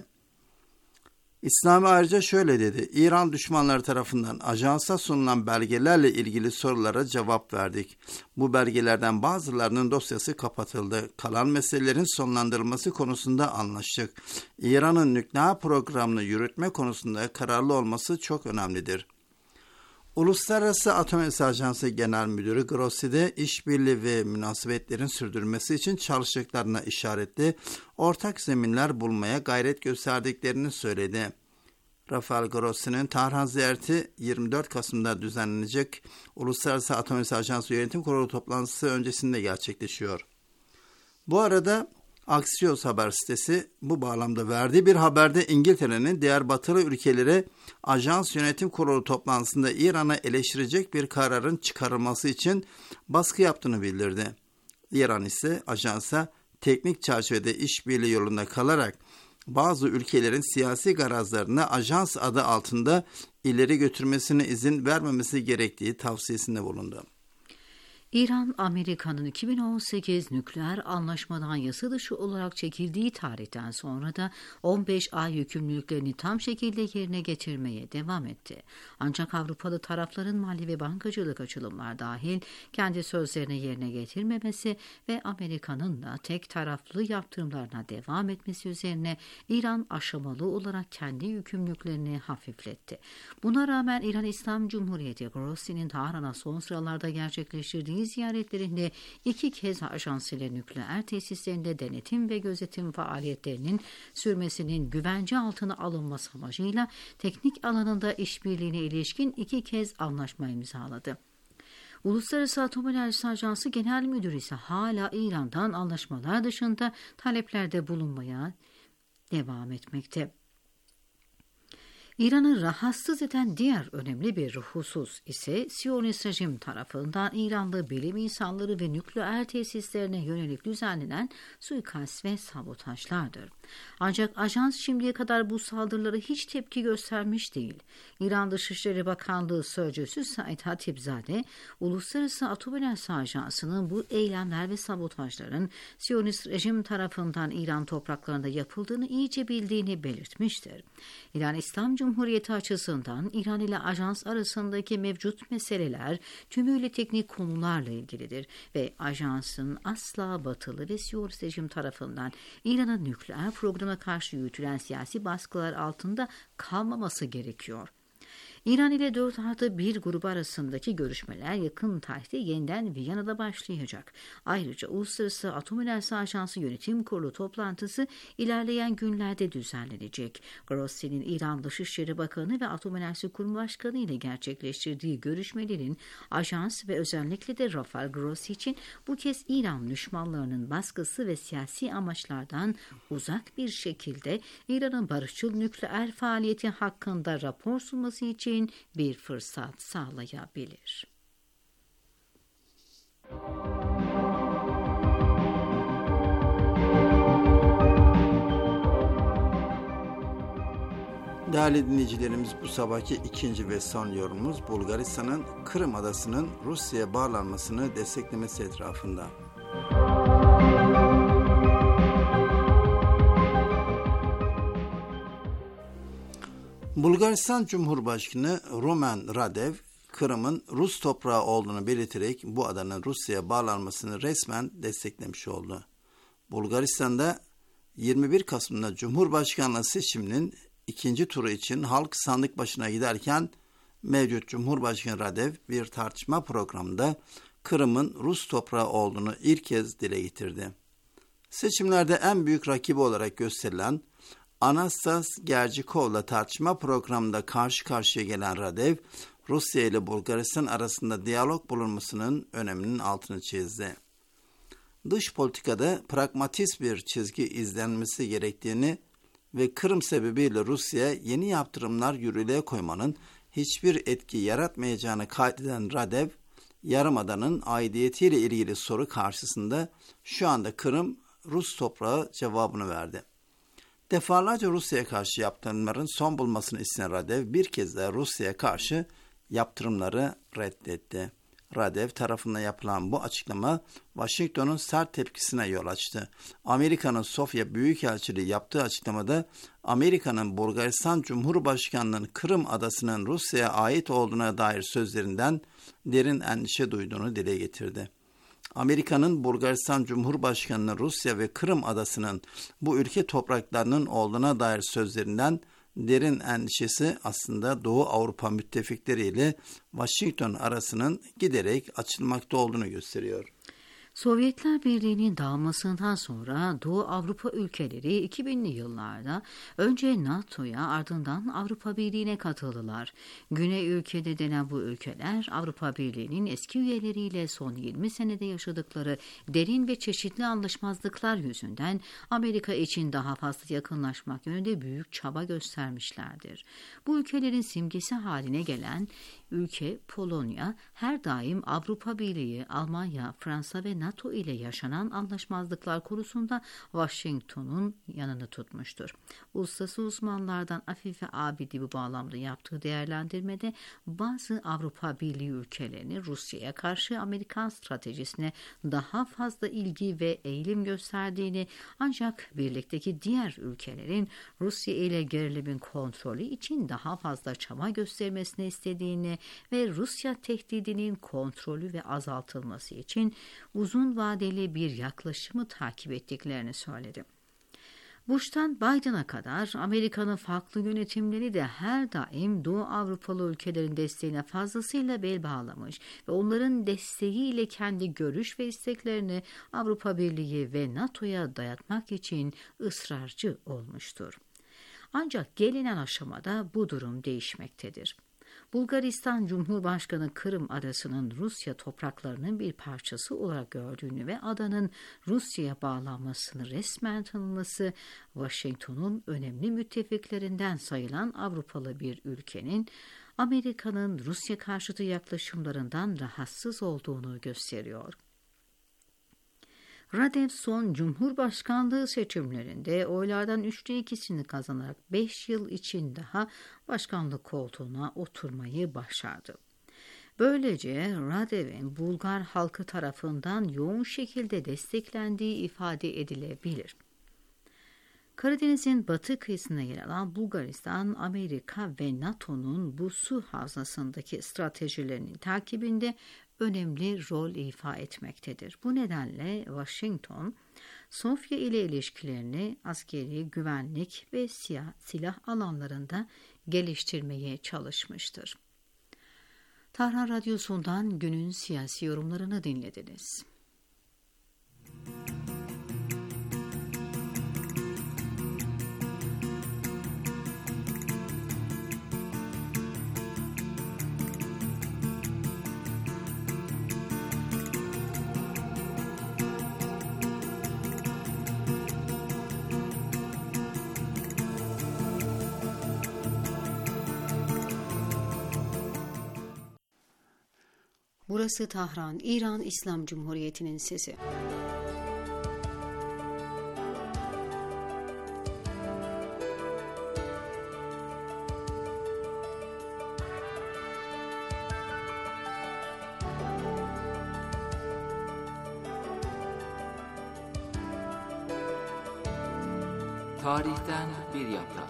İslami ayrıca şöyle dedi: İran düşmanları tarafından ajansa sunulan belgelerle ilgili sorulara cevap verdik. Bu belgelerden bazılarının dosyası kapatıldı. Kalan meselelerin sonlandırılması konusunda anlaştık. İran'ın nükleer programını yürütme konusunda kararlı olması çok önemlidir. Uluslararası Atom Enerjisi Ajansı Genel Müdürü Grossi de işbirliği ve münasebetlerin sürdürülmesi için çalışacaklarına işaretli ortak zeminler bulmaya gayret gösterdiklerini söyledi. Rafael Grossi'nin Tahran ziyareti yirmi dört Kasım'da düzenlenecek Uluslararası Atom Enerjisi Ajansı Yönetim Kurulu toplantısı öncesinde gerçekleşiyor. Bu arada Axios haber sitesi bu bağlamda verdiği bir haberde İngiltere'nin diğer batılı ülkelere Ajans Yönetim Kurulu toplantısında İran'a eleştirecek bir kararın çıkarılması için baskı yaptığını bildirdi. İran ise ajansa teknik çerçevede işbirliği yolunda kalarak bazı ülkelerin siyasi garazlarını ajans adı altında ileri götürmesine izin vermemesi gerektiği tavsiyesinde bulundu. İran, Amerika'nın iki bin on sekiz nükleer anlaşmadan yasa dışı olarak çekildiği tarihten sonra da on beş ay yükümlülüklerini tam şekilde yerine getirmeye devam etti. Ancak Avrupalı tarafların mali ve bankacılık açılımlar dahil kendi sözlerini yerine getirmemesi ve Amerika'nın da tek taraflı yaptırımlarına devam etmesi üzerine İran aşamalı olarak kendi yükümlülüklerini hafifletti. Buna rağmen İran İslam Cumhuriyeti, Grossi'nin Tahran'a son sıralarda gerçekleştirdiği ziyaretlerinde iki kez ajans ile nükleer tesislerinde denetim ve gözetim faaliyetlerinin sürmesinin güvence altına alınması amacıyla teknik alanında işbirliğine ilişkin iki kez anlaşma imzaladı. Uluslararası Atom Enerjisi Ajansı Genel Müdürü ise hala İran'dan anlaşmalar dışında taleplerde bulunmaya devam etmekte. İran'ı rahatsız eden diğer önemli bir husus ise Siyonist rejim tarafından İranlı bilim insanları ve nükleer tesislerine yönelik düzenlenen suikast ve sabotajlardır. Ancak ajans şimdiye kadar bu saldırılara hiç tepki göstermiş değil. İran Dışişleri Bakanlığı Sözcüsü Said Hatibzade, Uluslararası Atom Enerjisi Ajansı'nın bu eylemler ve sabotajların Siyonist rejim tarafından İran topraklarında yapıldığını iyice bildiğini belirtmiştir. İran İslam Cumhuriyeti açısından İran ile ajans arasındaki mevcut meseleler tümüyle teknik konularla ilgilidir ve ajansın asla batılı ve Siyonist rejim tarafından İran'ın nükleer programa karşı yürütülen siyasi baskılar altında kalmaması gerekiyor. İran ile dört artı bir grubu arasındaki görüşmeler yakın tarihte yeniden Viyana'da başlayacak. Ayrıca Uluslararası Atom Enerjisi Ajansı Yönetim Kurulu toplantısı ilerleyen günlerde düzenlenecek. Grossi'nin İran Dışişleri Bakanı ve Atom Enerjisi Kurumu Başkanı ile gerçekleştirdiği görüşmelerin ajans ve özellikle de Rafael Grossi için bu kez İran düşmanlarının baskısı ve siyasi amaçlardan uzak bir şekilde İran'ın barışçıl nükleer faaliyeti hakkında rapor sunması için bir fırsat sağlayabilir. Değerli dinleyicilerimiz, bu sabahki ikinci ve son yorumumuz Bulgaristan'ın Kırım Adası'nın Rusya'ya bağlanmasını desteklemesi etrafında. Bulgaristan Cumhurbaşkanı Rumen Radev, Kırım'ın Rus toprağı olduğunu belirterek bu adanın Rusya'ya bağlanmasını resmen desteklemiş oldu. Bulgaristan'da yirmi bir Kasım'da Cumhurbaşkanlığı seçiminin ikinci turu için halk sandık başına giderken mevcut Cumhurbaşkanı Radev bir tartışma programında Kırım'ın Rus toprağı olduğunu ilk kez dile getirdi. Seçimlerde en büyük rakibi olarak gösterilen Anastas Gergikov'la tartışma programında karşı karşıya gelen Radev, Rusya ile Bulgaristan arasında diyalog bulunmasının öneminin altını çizdi. Dış politikada pragmatist bir çizgi izlenmesi gerektiğini ve Kırım sebebiyle Rusya'ya yeni yaptırımlar yürürlüğe koymanın hiçbir etki yaratmayacağını kaydeden Radev, Yarımada'nın aidiyetiyle ilgili soru karşısında şu anda Kırım Rus toprağı cevabını verdi. Defalarca Rusya'ya karşı yaptırımların son bulmasını isteyen Radev bir kez daha Rusya'ya karşı yaptırımları reddetti. Radev tarafından yapılan bu açıklama Washington'un sert tepkisine yol açtı. Amerika'nın Sofya Büyükelçiliği yaptığı açıklamada Amerika'nın Bulgaristan Cumhurbaşkanı'nın Kırım adasının Rusya'ya ait olduğuna dair sözlerinden derin endişe duyduğunu dile getirdi. Amerika'nın Bulgaristan Cumhurbaşkanı'nın Rusya ve Kırım adasının bu ülke topraklarının olduğuna dair sözlerinden derin endişesi aslında Doğu Avrupa müttefikleriyle Washington arasının giderek açılmakta olduğunu gösteriyor. Sovyetler Birliği'nin dağılmasından sonra Doğu Avrupa ülkeleri iki binli yıllarda önce NATO'ya ardından Avrupa Birliği'ne katıldılar. Güney ülkede denen bu ülkeler Avrupa Birliği'nin eski üyeleriyle son yirmi senede yaşadıkları derin ve çeşitli anlaşmazlıklar yüzünden Amerika için daha fazla yakınlaşmak yönünde büyük çaba göstermişlerdir. Bu ülkelerin simgesi haline gelen ülke Polonya her daim Avrupa Birliği, Almanya, Fransa ve NATO ile yaşanan anlaşmazlıklar konusunda Washington'un yanını tutmuştur. Uluslararası uzmanlardan Afife Abidi bu bağlamda yaptığı değerlendirmede bazı Avrupa Birliği ülkelerinin Rusya'ya karşı Amerikan stratejisine daha fazla ilgi ve eğilim gösterdiğini, ancak birlikteki diğer ülkelerin Rusya ile gerilimin kontrolü için daha fazla çaba göstermesini istediğini ve Rusya tehdidinin kontrolü ve azaltılması için uzun vadeli bir yaklaşımı takip ettiklerini söyledi. Bush'tan Biden'a kadar Amerika'nın farklı yönetimleri de her daim Doğu Avrupalı ülkelerin desteğine fazlasıyla bel bağlamış ve onların desteğiyle kendi görüş ve isteklerini Avrupa Birliği ve NATO'ya dayatmak için ısrarcı olmuştur. Ancak gelinen aşamada bu durum değişmektedir. Bulgaristan Cumhurbaşkanı Kırım adasının Rusya topraklarının bir parçası olarak gördüğünü ve adanın Rusya'ya bağlanmasını resmen tanıması, Washington'un önemli müttefiklerinden sayılan Avrupalı bir ülkenin Amerika'nın Rusya karşıtı yaklaşımlarından rahatsız olduğunu gösteriyor. Radev son Cumhurbaşkanlığı seçimlerinde oylardan üçte ikisini kazanarak beş yıl için daha başkanlık koltuğuna oturmayı başardı. Böylece Radev'in Bulgar halkı tarafından yoğun şekilde desteklendiği ifade edilebilir. Karadeniz'in batı kıyısına yer alan Bulgaristan, Amerika ve NATO'nun bu su havzasındaki stratejilerinin takibinde önemli rol ifa etmektedir. Bu nedenle Washington, Sofya ile ilişkilerini askeri, güvenlik ve silah, silah alanlarında geliştirmeye çalışmıştır. Tahran Radyosu'ndan günün siyasi yorumlarını dinlediniz. Burası Tahran, İran İslam Cumhuriyeti'nin sesi. Tarihten bir yaprak.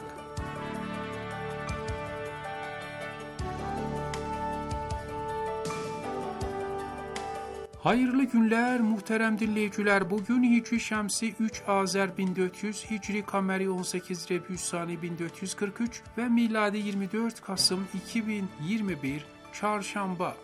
Hayırlı günler muhterem dinleyiciler. Bugün Hicri Şemsi üç Azer bin dört yüz, Hicri Kameri on sekiz Rebüssani bin dört yüz kırk üç ve miladi yirmi dört Kasım iki bin yirmi bir Çarşamba.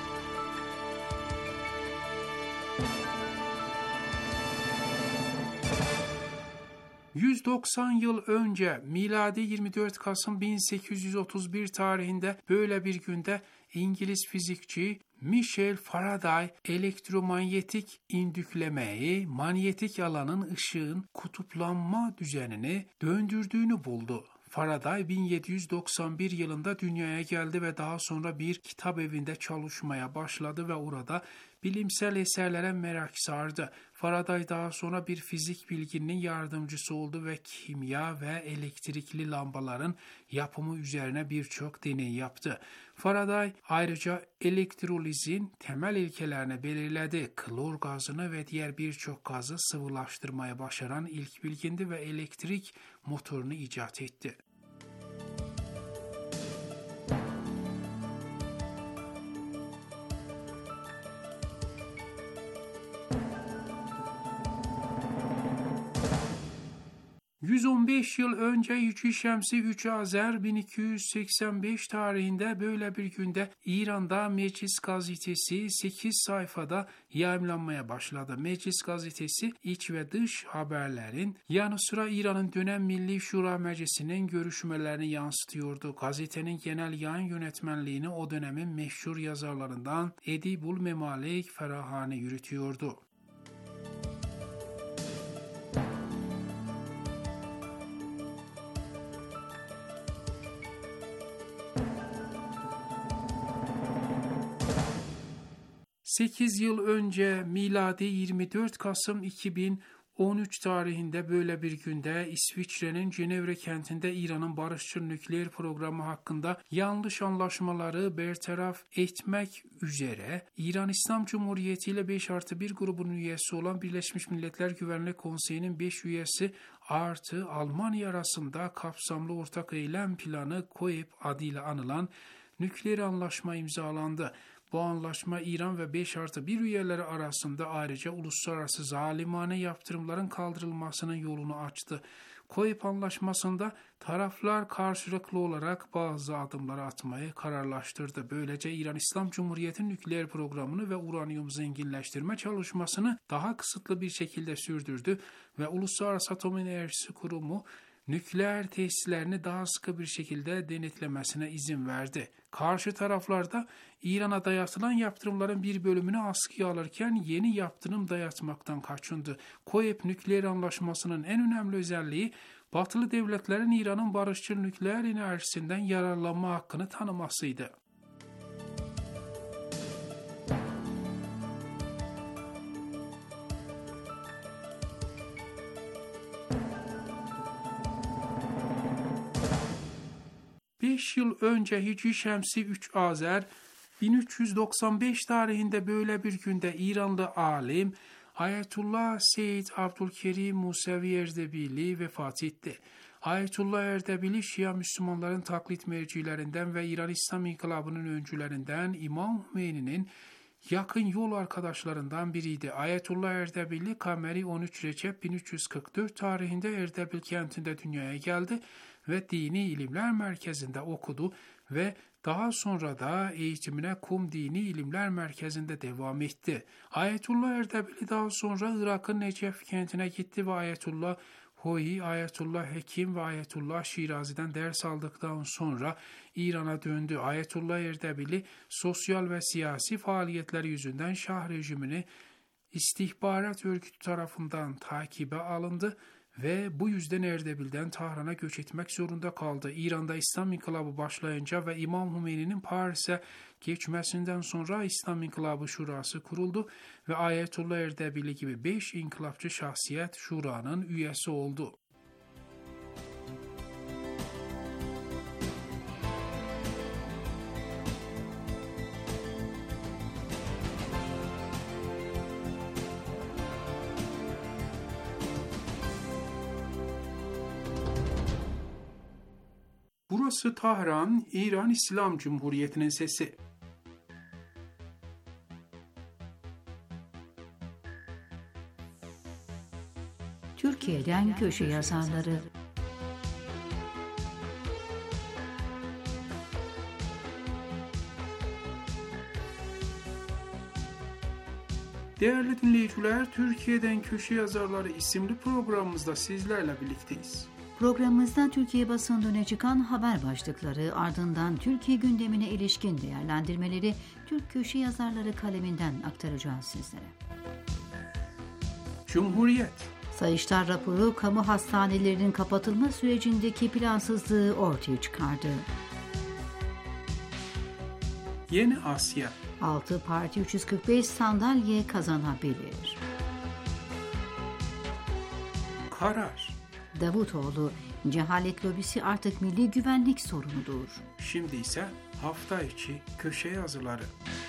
yüz doksan yıl önce miladi yirmi dört Kasım bin sekiz yüz otuz bir tarihinde böyle bir günde İngiliz fizikçi Michael Faraday elektromanyetik indüklemeyi, manyetik alanın ışığın kutuplanma düzenini döndürdüğünü buldu. Faraday bin yedi yüz doksan bir yılında dünyaya geldi ve daha sonra bir kitap evinde çalışmaya başladı ve orada bilimsel eserlere merak sardı. Faraday daha sonra bir fizik bilgininin yardımcısı oldu ve kimya ve elektrikli lambaların yapımı üzerine birçok deney yaptı. Faraday ayrıca elektrolizin temel ilkelerini belirledi. Klor gazını ve diğer birçok gazı sıvılaştırmaya başaran ilk bilgindi ve elektrik motorunu icat etti. yüz on beş yıl önce Hicri Şemsi üç Azer bin iki yüz seksen beş tarihinde böyle bir günde İran'da Meclis gazetesi sekiz sayfada yayımlanmaya başladı. Meclis gazetesi iç ve dış haberlerin yanı sıra İran'ın dönem Milli Şura Meclisi'nin görüşmelerini yansıtıyordu. Gazetenin genel yayın yönetmenliğini o dönemin meşhur yazarlarından Edibul Memalik Ferahani yürütüyordu. sekiz yıl önce miladi yirmi dört Kasım iki bin on üç tarihinde böyle bir günde İsviçre'nin Cenevre kentinde İran'ın barışçıl nükleer programı hakkında yanlış anlaşmaları bertaraf etmek üzere İran İslam Cumhuriyeti ile beş artı bir grubunun üyesi olan Birleşmiş Milletler Güvenlik Konseyi'nin beş üyesi artı Almanya arasında kapsamlı ortak eylem planı KOEP adıyla anılan nükleer anlaşma imzalandı. Bu anlaşma İran ve beş artı bir üyeleri arasında ayrıca uluslararası zalimane yaptırımların kaldırılmasının yolunu açtı. KOEP anlaşmasında taraflar karşılıklı olarak bazı adımları atmayı kararlaştırdı. Böylece İran İslam Cumhuriyeti'nin nükleer programını ve uranyum zenginleştirme çalışmasını daha kısıtlı bir şekilde sürdürdü ve Uluslararası Atom Enerjisi Kurumu nükleer tesislerini daha sıkı bir şekilde denetlemesine izin verdi. Karşı taraflarda İran'a dayatılan yaptırımların bir bölümünü askıya alırken yeni yaptırım dayatmaktan kaçındı. KOEP nükleer anlaşmasının en önemli özelliği Batılı devletlerin İran'ın barışçıl nükleer enerjisinden yararlanma hakkını tanımasıydı. beş yıl önce Hicri Şemsi üç Azer bin üç yüz doksan beş tarihinde böyle bir günde İranlı alim Ayetullah Seyyid Abdülkerim Musevi Erdebili vefat etti. Ayetullah Erdebili Şia Müslümanların taklit mercilerinden ve İran İslam İnkılabı'nın öncülerinden İmam Hümeyni'nin yakın yol arkadaşlarından biriydi. Ayetullah Erdebili Kameri on üç Recep bin üç yüz kırk dört tarihinde Erdebil kentinde dünyaya geldi ve Dini İlimler Merkezi'nde okudu ve daha sonra da eğitimine Kum Dini İlimler Merkezi'nde devam etti. Ayetullah Erdebili daha sonra Irak'ın Necef kentine gitti ve Ayetullah Hoi, Ayetullah Hekim ve Ayetullah Şirazi'den ders aldıktan sonra İran'a döndü. Ayetullah Erdebili sosyal ve siyasi faaliyetleri yüzünden Şah rejimini istihbarat örgütü tarafından takibe alındı ve bu yüzden Erdebil'den Tahran'a göç etmek zorunda kaldı. İran'da İslam İnkılabı başlayınca ve İmam Hümeyni'nin Paris'e geçmesinden sonra İslam İnkılabı Şurası kuruldu ve Ayetullah Erdebili gibi beş inkılapçı şahsiyet Şura'nın üyesi oldu. Burası Tahran, İran İslam Cumhuriyeti'nin sesi. Türkiye'den köşe yazarları. Değerli dinleyiciler, Türkiye'den Köşe Yazarları isimli programımızda sizlerle birlikteyiz. Programımızda Türkiye basında öne çıkan haber başlıkları, ardından Türkiye gündemine ilişkin değerlendirmeleri Türk köşe yazarları kaleminden aktaracağız sizlere. Cumhuriyet, Sayıştay raporu kamu hastanelerinin kapatılma sürecindeki plansızlığı ortaya çıkardı. Yeni Asya. Altı parti üç yüz kırk beş sandalye kazanabilir. Karar. Davutoğlu, cehalet lobisi artık milli güvenlik sorunudur. Şimdi ise hafta içi köşe yazıları.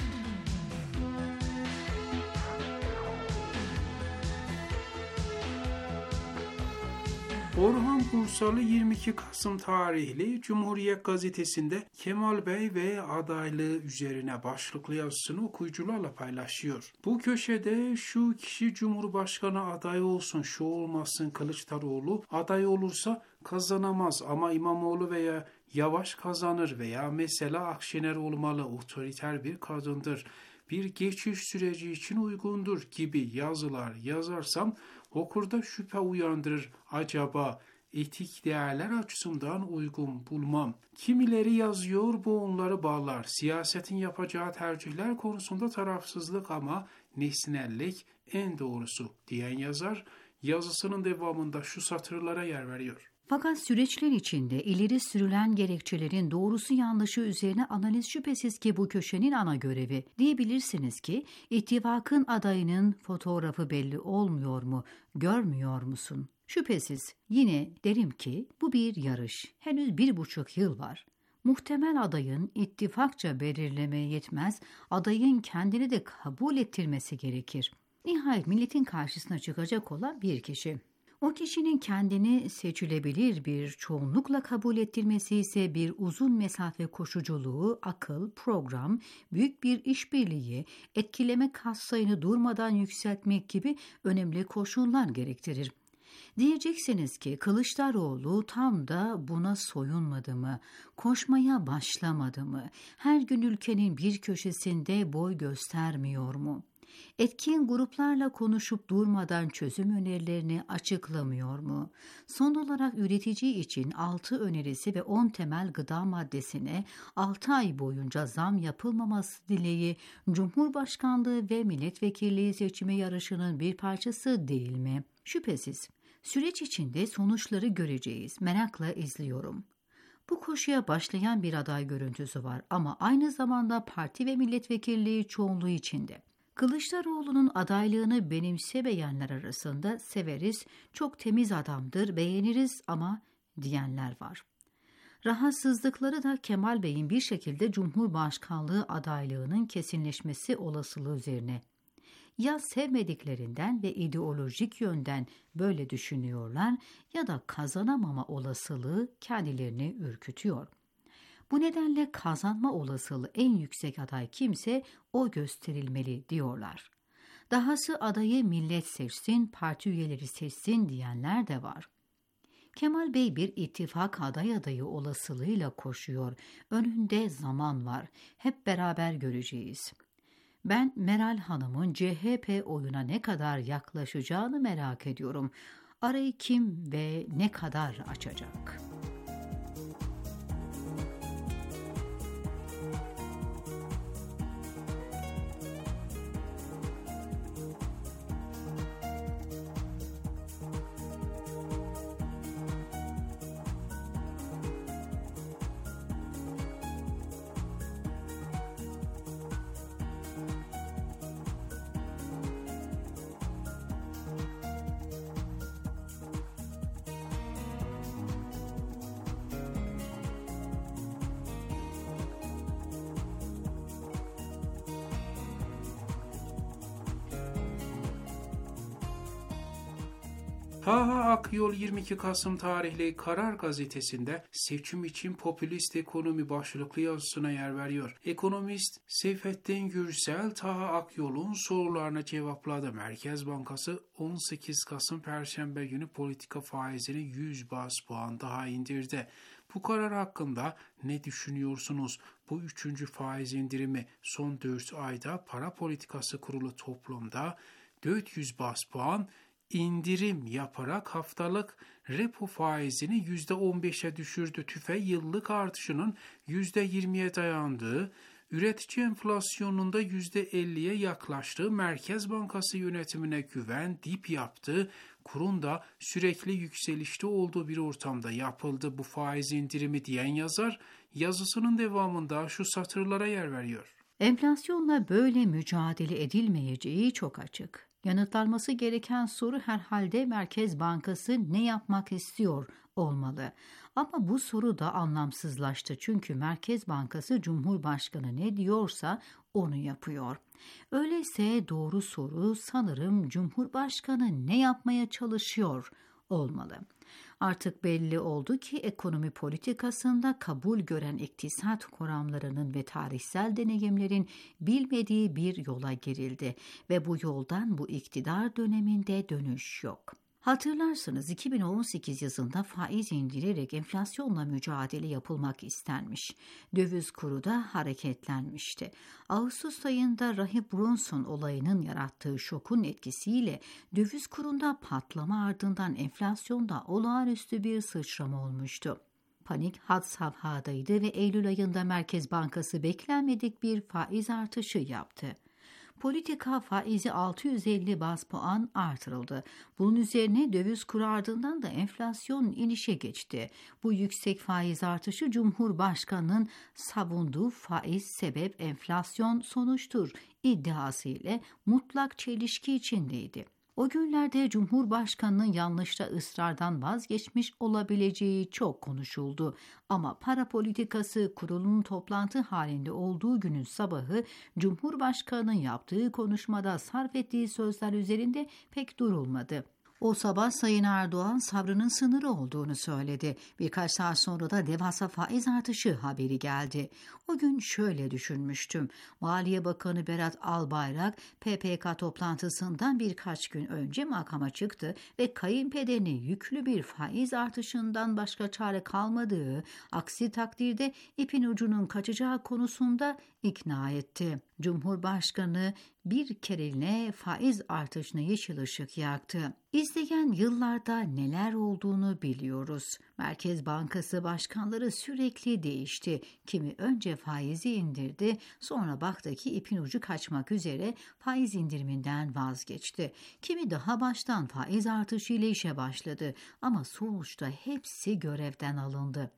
Orhan Bursalı yirmi iki Kasım tarihli Cumhuriyet Gazetesi'nde Kemal Bey ve adaylığı üzerine başlıklı yazısını okuyucularla paylaşıyor. Bu köşede şu kişi Cumhurbaşkanı adayı olsun, şu olmasın, Kılıçdaroğlu aday olursa kazanamaz ama İmamoğlu veya Yavaş kazanır veya mesela Akşener olmalı, otoriter bir kadındır, bir geçiş süreci için uygundur gibi yazılar yazarsam okurda şüphe uyandırır. Acaba etik değerler açısından uygun bulmam. Kimileri yazıyor, bu onları bağlar. Siyasetin yapacağı tercihler konusunda tarafsızlık ama nesnellik en doğrusu diyen yazar yazısının devamında şu satırlara yer veriyor. Fakat süreçler içinde ileri sürülen gerekçelerin doğrusu yanlışı üzerine analiz şüphesiz ki bu köşenin ana görevi. Diyebilirsiniz ki ittifakın adayının fotoğrafı belli olmuyor mu, görmüyor musun? Şüphesiz. Yine derim ki bu bir yarış. Henüz bir buçuk yıl var. Muhtemel adayın ittifakça belirlemeye yetmez, adayın kendini de kabul ettirmesi gerekir. Nihayet milletin karşısına çıkacak olan bir kişi. O kişinin kendini seçilebilir bir çoğunlukla kabul ettirmesi ise bir uzun mesafe koşuculuğu, akıl, program, büyük bir işbirliği, etkileme katsayını durmadan yükseltmek gibi önemli koşullar gerektirir. Diyeceksiniz ki Kılıçdaroğlu tam da buna soyunmadı mı, koşmaya başlamadı mı, her gün ülkenin bir köşesinde boy göstermiyor mu? Etkin gruplarla konuşup durmadan çözüm önerilerini açıklamıyor mu? Son olarak üretici için altı önerisi ve on temel gıda maddesine altı ay boyunca zam yapılmaması dileği Cumhurbaşkanlığı ve milletvekilliği seçimi yarışının bir parçası değil mi? Şüphesiz. Süreç içinde sonuçları göreceğiz. Merakla izliyorum. Bu koşuya başlayan bir aday görüntüsü var ama aynı zamanda parti ve milletvekilliği çoğunluğu içinde. Kılıçdaroğlu'nun adaylığını benimsemeyenler arasında severiz, çok temiz adamdır, beğeniriz ama diyenler var. Rahatsızlıkları da Kemal Bey'in bir şekilde Cumhurbaşkanlığı adaylığının kesinleşmesi olasılığı üzerine. Ya sevmediklerinden ve ideolojik yönden böyle düşünüyorlar ya da kazanamama olasılığı kendilerini ürkütüyor. Bu nedenle kazanma olasılığı en yüksek aday kimse o gösterilmeli diyorlar. Dahası adayı millet seçsin, parti üyeleri seçsin diyenler de var. Kemal Bey bir ittifak aday adayı olasılığıyla koşuyor. Önünde zaman var. Hep beraber göreceğiz. Ben Meral Hanım'ın C H P oyuna ne kadar yaklaşacağını merak ediyorum. Arayı kim ve ne kadar açacak? Taha Akyol yirmi iki Kasım tarihli Karar Gazetesi'nde seçim için popülist ekonomi başlıklı yazısına yer veriyor. Ekonomist Seyfettin Gürsel, Taha Akyol'un sorularına cevapladı. Merkez Bankası on sekiz Kasım Perşembe günü politika faizini yüz baz puan daha indirdi. Bu karar hakkında ne düşünüyorsunuz? Bu üçüncü faiz indirimi son dört ayda Para Politikası Kurulu toplamda dört yüz baz puan indirim yaparak haftalık repo faizini yüzde on beşe düşürdü. TÜFE yıllık artışının yüzde yirmiye dayandığı üretici enflasyonunda yüzde elliye yaklaştı, Merkez Bankası yönetimine güven dip yaptı, kurun da sürekli yükselişte olduğu bir ortamda yapıldı bu faiz indirimi diyen yazar, yazısının devamında şu satırlara yer veriyor. Enflasyonla böyle mücadele edilmeyeceği çok açık. Yanıtlanması gereken soru herhalde Merkez Bankası ne yapmak istiyor olmalı. Ama bu soru da anlamsızlaştı çünkü Merkez Bankası Cumhurbaşkanı ne diyorsa onu yapıyor. Öyleyse doğru soru sanırım Cumhurbaşkanı ne yapmaya çalışıyor olmalı. Artık belli oldu ki ekonomi politikasında kabul gören iktisat kuramlarının ve tarihsel deneyimlerin bilmediği bir yola girildi ve bu yoldan bu iktidar döneminde dönüş yok. Hatırlarsınız iki bin on sekiz yazında faiz indirerek enflasyonla mücadele yapılmak istenmiş. Döviz kuru da hareketlenmişti. Ağustos ayında Rahip Brunson olayının yarattığı şokun etkisiyle döviz kurunda patlama ardından enflasyonda olağanüstü bir sıçrama olmuştu. Panik had safhadaydı ve Eylül ayında Merkez Bankası beklenmedik bir faiz artışı yaptı. Politika faizi altı yüz elli baz puan artırıldı. Bunun üzerine döviz kuru ardından da enflasyon inişe geçti. Bu yüksek faiz artışı Cumhurbaşkanı'nın savunduğu faiz sebep enflasyon sonuçtur iddiası ile mutlak çelişki içindeydi. O günlerde Cumhurbaşkanı'nın yanlışta ısrardan vazgeçmiş olabileceği çok konuşuldu. Ama para politikası kurulunun toplantı halinde olduğu günün sabahı Cumhurbaşkanı'nın yaptığı konuşmada sarf ettiği sözler üzerinde pek durulmadı. O sabah Sayın Erdoğan sabrının sınırı olduğunu söyledi. Birkaç saat sonra da devasa faiz artışı haberi geldi. O gün şöyle düşünmüştüm. Maliye Bakanı Berat Albayrak P P K toplantısından birkaç gün önce makama çıktı ve kayınpederini yüklü bir faiz artışından başka çare kalmadığı, aksi takdirde ipin ucunun kaçacağı konusunda ikna etti. Cumhurbaşkanı bir kereliğine faiz artışına yeşil ışık yaktı. İzleyen yıllarda neler olduğunu biliyoruz. Merkez Bankası başkanları sürekli değişti. Kimi önce faizi indirdi, sonra baktı ki ipin ucu kaçmak üzere faiz indiriminden vazgeçti. Kimi daha baştan faiz artışıyla işe başladı ama sonuçta hepsi görevden alındı.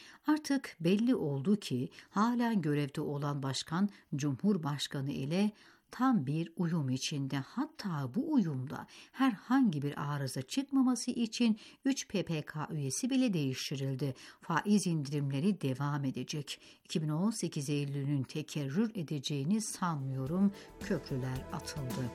Artık belli oldu ki halen görevde olan başkan Cumhurbaşkanı ile tam bir uyum içinde, hatta bu uyumda herhangi bir arıza çıkmaması için üç P P K üyesi bile değiştirildi. Faiz indirimleri devam edecek. iki bin on sekiz Eylül'ün tekerrür edeceğini sanmıyorum. Köprüler atıldı.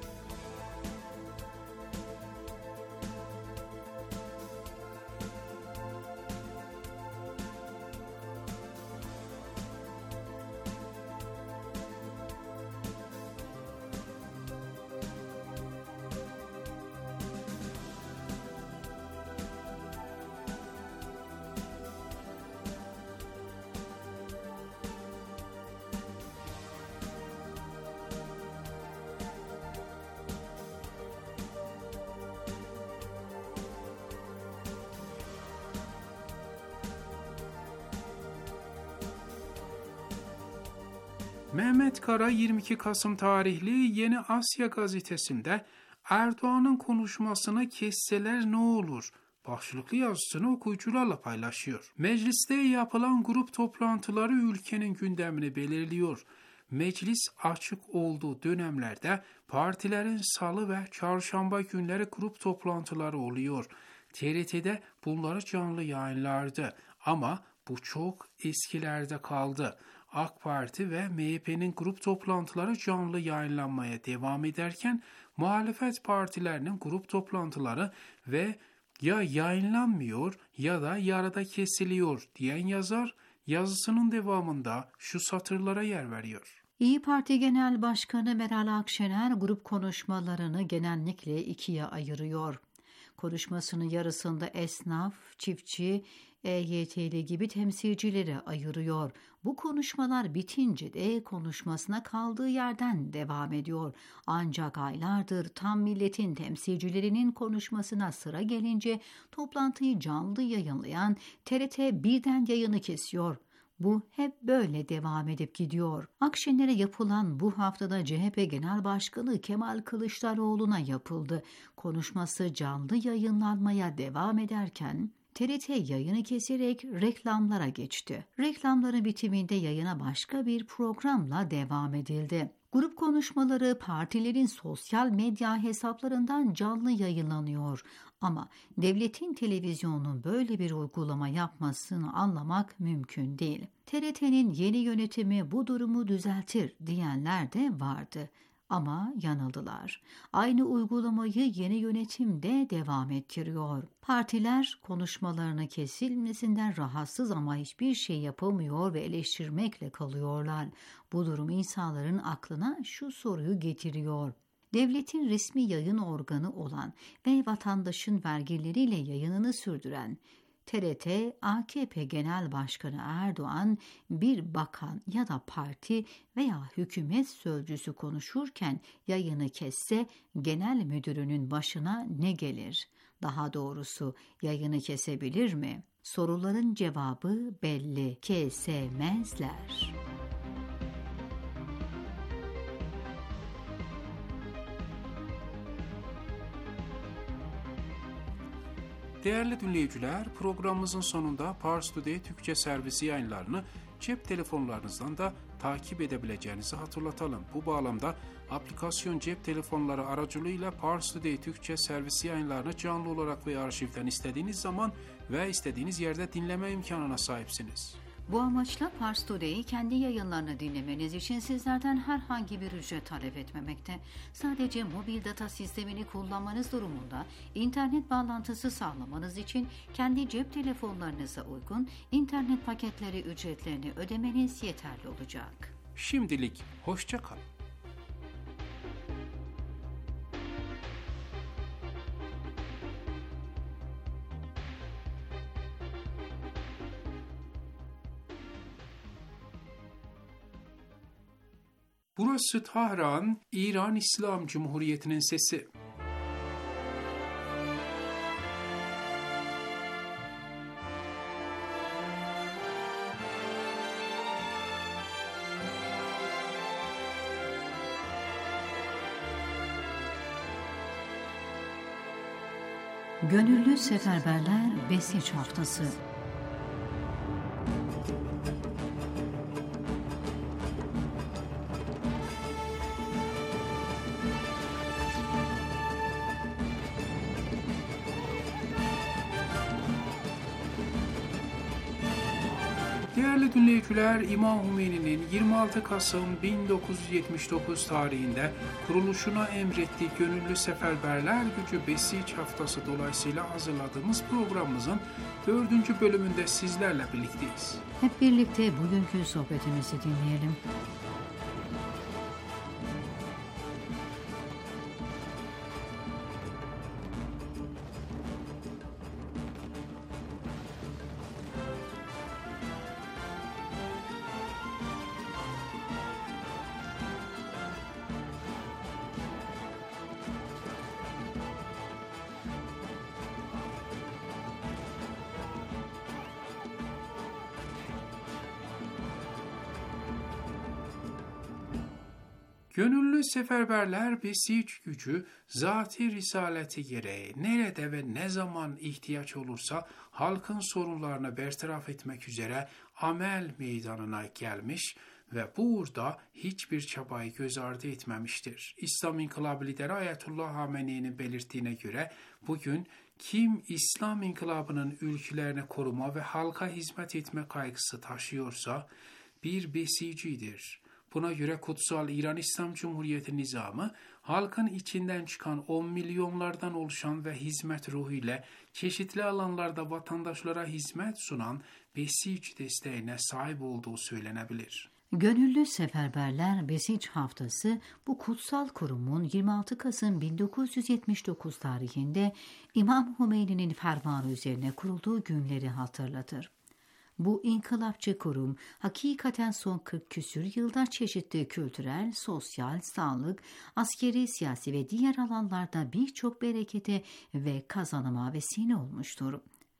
Mehmet Kara yirmi iki Kasım tarihli Yeni Asya gazetesinde Erdoğan'ın konuşmasını kesseler ne olur başlıklı yazısını okuyucularla paylaşıyor. Mecliste yapılan grup toplantıları ülkenin gündemini belirliyor. Meclis açık olduğu dönemlerde partilerin salı ve çarşamba günleri grup toplantıları oluyor. T R T'de bunları canlı yayınlardı ama bu çok eskilerde kaldı. AK Parti ve M H P'nin grup toplantıları canlı yayınlanmaya devam ederken muhalefet partilerinin grup toplantıları ve ya yayınlanmıyor ya da yarıda kesiliyor diyen yazar yazısının devamında şu satırlara yer veriyor. İyi Parti Genel Başkanı Meral Akşener grup konuşmalarını genellikle ikiye ayırıyor. Konuşmasının yarısında esnaf, çiftçi, E Y T'li gibi temsilcileri ayırıyor. Bu konuşmalar bitince de konuşmasına kaldığı yerden devam ediyor. Ancak aylardır tam milletin temsilcilerinin konuşmasına sıra gelince toplantıyı canlı yayınlayan T R T birden yayını kesiyor. Bu hep böyle devam edip gidiyor. Akşener'e yapılan bu haftada C H P Genel Başkanı Kemal Kılıçdaroğlu'na yapıldı. Konuşması canlı yayınlanmaya devam ederken T R T yayını keserek reklamlara geçti. Reklamların bitiminde yayına başka bir programla devam edildi. Grup konuşmaları partilerin sosyal medya hesaplarından canlı yayınlanıyor. Ama devletin televizyonunun böyle bir uygulama yapmasını anlamak mümkün değil. T R T'nin yeni yönetimi bu durumu düzeltir diyenler de vardı. Ama yanıldılar. Aynı uygulamayı yeni yönetim de devam ettiriyor. Partiler konuşmalarını kesilmesinden rahatsız ama hiçbir şey yapamıyor ve eleştirmekle kalıyorlar. Bu durum insanların aklına şu soruyu getiriyor. Devletin resmi yayın organı olan ve vatandaşın vergileriyle yayınını sürdüren T R T, A K P Genel Başkanı Erdoğan, bir bakan ya da parti veya hükümet sözcüsü konuşurken yayını kesse genel müdürünün başına ne gelir? Daha doğrusu yayını kesebilir mi? Soruların cevabı belli. Kesemezler. Değerli dinleyiciler, programımızın sonunda Pars Today Türkçe servisi yayınlarını cep telefonlarınızdan da takip edebileceğinizi hatırlatalım. Bu bağlamda aplikasyon cep telefonları aracılığıyla Pars Today Türkçe servisi yayınlarını canlı olarak ve arşivden istediğiniz zaman ve istediğiniz yerde dinleme imkanına sahipsiniz. Bu amaçla Pars Today'i kendi yayınlarını dinlemeniz için sizlerden herhangi bir ücret talep etmemekte. Sadece mobil data sistemini kullanmanız durumunda internet bağlantısı sağlamanız için kendi cep telefonlarınıza uygun internet paketleri ücretlerini ödemeniz yeterli olacak. Şimdilik hoşça kalın. Burası Tahran, İran İslam Cumhuriyeti'nin sesi. Gönüllü Seferberler Besiç Haftası. Değerli dinleyiciler, İmam Hümeyni'nin yirmi altı Kasım bin dokuz yüz yetmiş dokuz tarihinde kuruluşuna emrettiği Gönüllü Seferberler Gücü Besiç Haftası dolayısıyla hazırladığımız programımızın dördüncü bölümünde sizlerle birlikteyiz. Hep birlikte bugünkü sohbetimizi dinleyelim. Gönüllü Seferberler Besiç Gücü, zat-ı risaleti gereği nerede ve ne zaman ihtiyaç olursa halkın sorunlarını bertaraf etmek üzere amel meydanına gelmiş ve bu uğurda hiçbir çabayı göz ardı etmemiştir. İslam İnkılabı lideri Ayetullah Hamenei'nin belirttiğine göre bugün kim İslam İnkılabı'nın ülkelerini koruma ve halka hizmet etme kaygısı taşıyorsa bir besicidir. Buna göre Kutsal İran İslam Cumhuriyeti nizamı, halkın içinden çıkan on milyonlardan oluşan ve hizmet ruhuyla çeşitli alanlarda vatandaşlara hizmet sunan besic desteğine sahip olduğu söylenebilir. Gönüllü Seferberler Besiç Haftası bu kutsal kurumun yirmi altı Kasım bin dokuz yüz yetmiş dokuz tarihinde İmam Hümeyni'nin fermanı üzerine kurulduğu günleri hatırlatır. Bu inkılapçı kurum hakikaten son kırk küsür yılda çeşitli kültürel, sosyal, sağlık, askeri, siyasi ve diğer alanlarda birçok berekete ve kazanıma vesile olmuştur.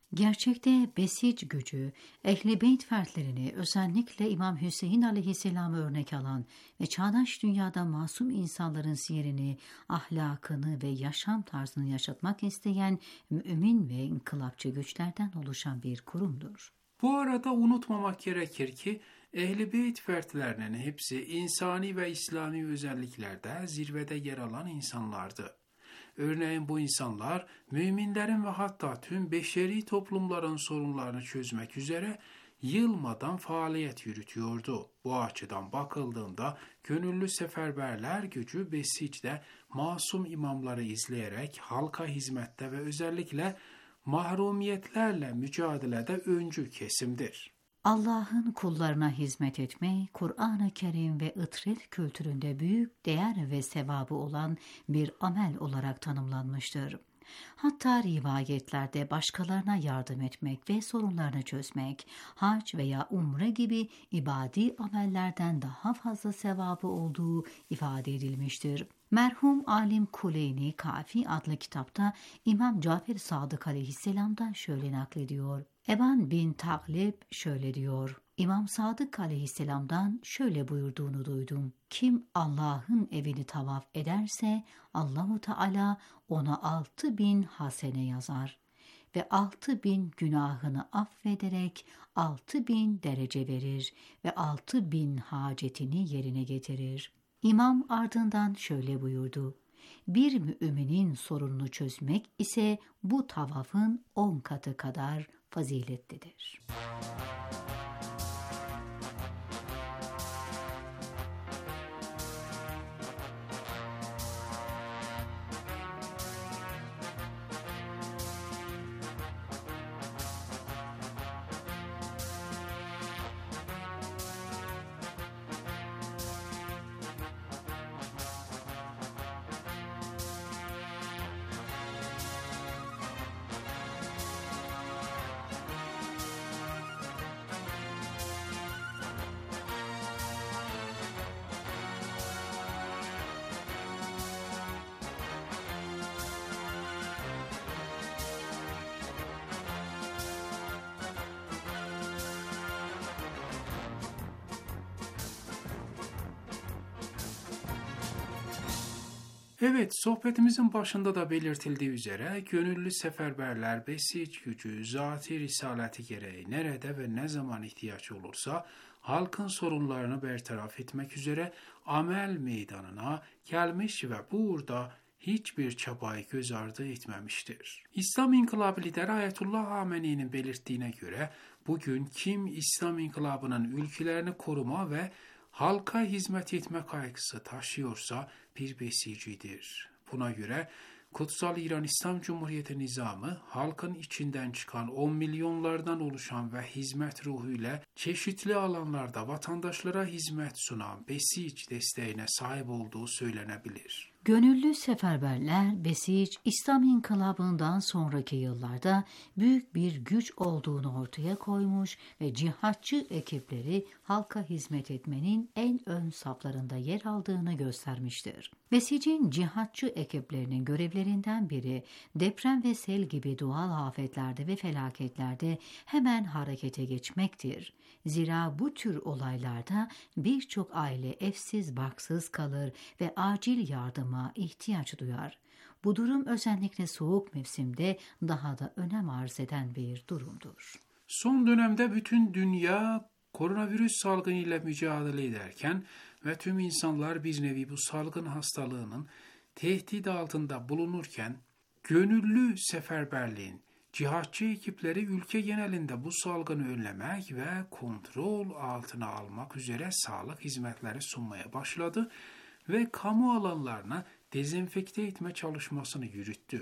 Gerçekte besic gücü, Ehl-i Beyt fertlerini özellikle İmam Hüseyin aleyhisselam'ı örnek alan ve çağdaş dünyada masum insanların siyerini, ahlakını ve yaşam tarzını yaşatmak isteyen mümin ve inkılapçı güçlerden oluşan bir kurumdur. Bu arada unutmamak gerekir ki Ehl-i Beyt fertlerinin hepsi insani ve İslami özelliklerde zirvede yer alan insanlardı. Örneğin bu insanlar müminlerin ve hatta tüm beşeri toplumların sorunlarını çözmek üzere yılmadan faaliyet yürütüyordu. Bu açıdan bakıldığında gönüllü seferberler gücü Besic'de masum imamları izleyerek halka hizmette ve özellikle mahrumiyetlerle mücadelede öncü kesimdir. Allah'ın kullarına hizmet etme, Kur'an-ı Kerim ve ıtret kültüründe büyük değer ve sevabı olan bir amel olarak tanımlanmıştır. Hatta rivayetlerde başkalarına yardım etmek ve sorunlarını çözmek, hac veya umre gibi ibadi amellerden daha fazla sevabı olduğu ifade edilmiştir. Merhum alim Kuleyni Kafi adlı kitapta İmam Cafer Sadık aleyhisselam'dan şöyle naklediyor. Eban bin Taglib şöyle diyor. İmam Sadık aleyhisselam'dan şöyle buyurduğunu duydum. Kim Allah'ın evini tavaf ederse Allahu Teala ona altı bin hasene yazar ve altı bin günahını affederek altı bin derece verir ve altı bin hacetini yerine getirir. İmam ardından şöyle buyurdu. Bir müminin sorununu çözmek ise bu tavafın on katı kadar faziletlidir. Evet, sohbetimizin başında da belirtildiği üzere gönüllü seferberler besic gücü, zat-ı risaleti gereği nerede ve ne zaman ihtiyaç olursa halkın sorunlarını bertaraf etmek üzere amel meydanına gelmiş ve burada hiçbir çabayı göz ardı etmemiştir. İslam İnkılabı lideri Ayetullah Hameni'nin belirttiğine göre bugün kim İslam İnkılabı'nın ülkelerini koruma ve halka hizmet etme kaygısı taşıyorsa bir besicidir. Buna göre Kutsal İran İslam Cumhuriyeti nizamı halkın içinden çıkan on milyonlardan oluşan ve hizmet ruhuyla çeşitli alanlarda vatandaşlara hizmet sunan besic desteğine sahip olduğu söylenebilir. Gönüllü seferberler besic İslam İnkılabı'ndan sonraki yıllarda büyük bir güç olduğunu ortaya koymuş ve cihatçı ekipleri halka hizmet etmenin en ön saflarında yer aldığını göstermiştir. Besic'in cihatçı ekiplerinin görevlerinden biri deprem ve sel gibi doğal afetlerde ve felaketlerde hemen harekete geçmektir. Zira bu tür olaylarda birçok aile evsiz barksız kalır ve acil yardıma ihtiyaç duyar. Bu durum özellikle soğuk mevsimde daha da önem arz eden bir durumdur. Son dönemde bütün dünya koronavirüs salgını ile mücadele ederken ve tüm insanlar bir nevi bu salgın hastalığının tehdit altında bulunurken gönüllü seferberliğin cihatçı ekipleri ülke genelinde bu salgını önlemek ve kontrol altına almak üzere sağlık hizmetleri sunmaya başladı ve kamu alanlarına dezenfekte etme çalışmasını yürüttü.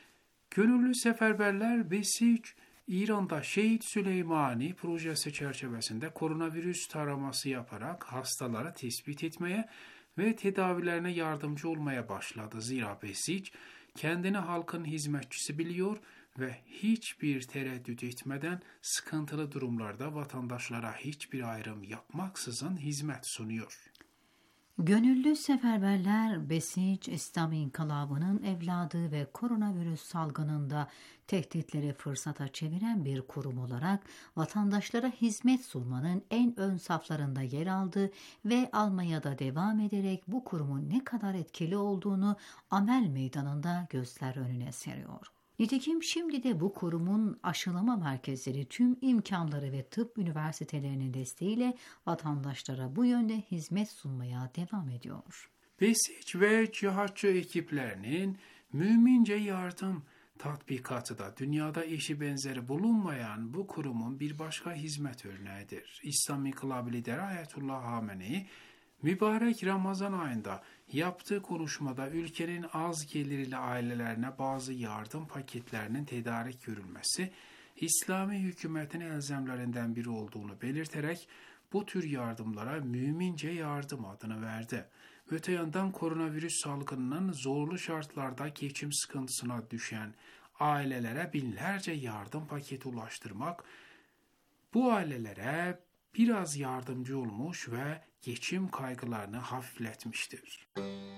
Gönüllü seferberler besic İran'da Şehit Süleymani projesi çerçevesinde koronavirüs taraması yaparak hastaları tespit etmeye ve tedavilerine yardımcı olmaya başladı. Zira besic kendini halkın hizmetçisi biliyor ve hiçbir tereddüt etmeden sıkıntılı durumlarda vatandaşlara hiçbir ayrım yapmaksızın hizmet sunuyor. Gönüllü seferberler, Besic İslam İnkılabı'nın evladı ve koronavirüs salgınında tehditleri fırsata çeviren bir kurum olarak vatandaşlara hizmet sunmanın en ön saflarında yer aldı ve almaya da devam ederek bu kurumun ne kadar etkili olduğunu amel meydanında gözler önüne seriyor. Nitekim şimdi de bu kurumun aşılama merkezleri tüm imkanları ve tıp üniversitelerinin desteğiyle vatandaşlara bu yönde hizmet sunmaya devam ediyor. Besic ve cihatçı ekiplerinin mümince yardım tatbikatı da dünyada eşi benzeri bulunmayan bu kurumun bir başka hizmet örneğidir. İslam İnkılabı lideri Ayetullah Hamenei, mübarek Ramazan ayında yaptığı konuşmada ülkenin az gelirli ailelerine bazı yardım paketlerinin tedarik görülmesi, İslami hükümetin elzemlerinden biri olduğunu belirterek bu tür yardımlara mümince yardım adını verdi. Öte yandan koronavirüs salgınının zorlu şartlarda geçim sıkıntısına düşen ailelere binlerce yardım paketi ulaştırmak, bu ailelere biraz yardımcı olmuş ve geçim kaygılarını hafifletmiştir.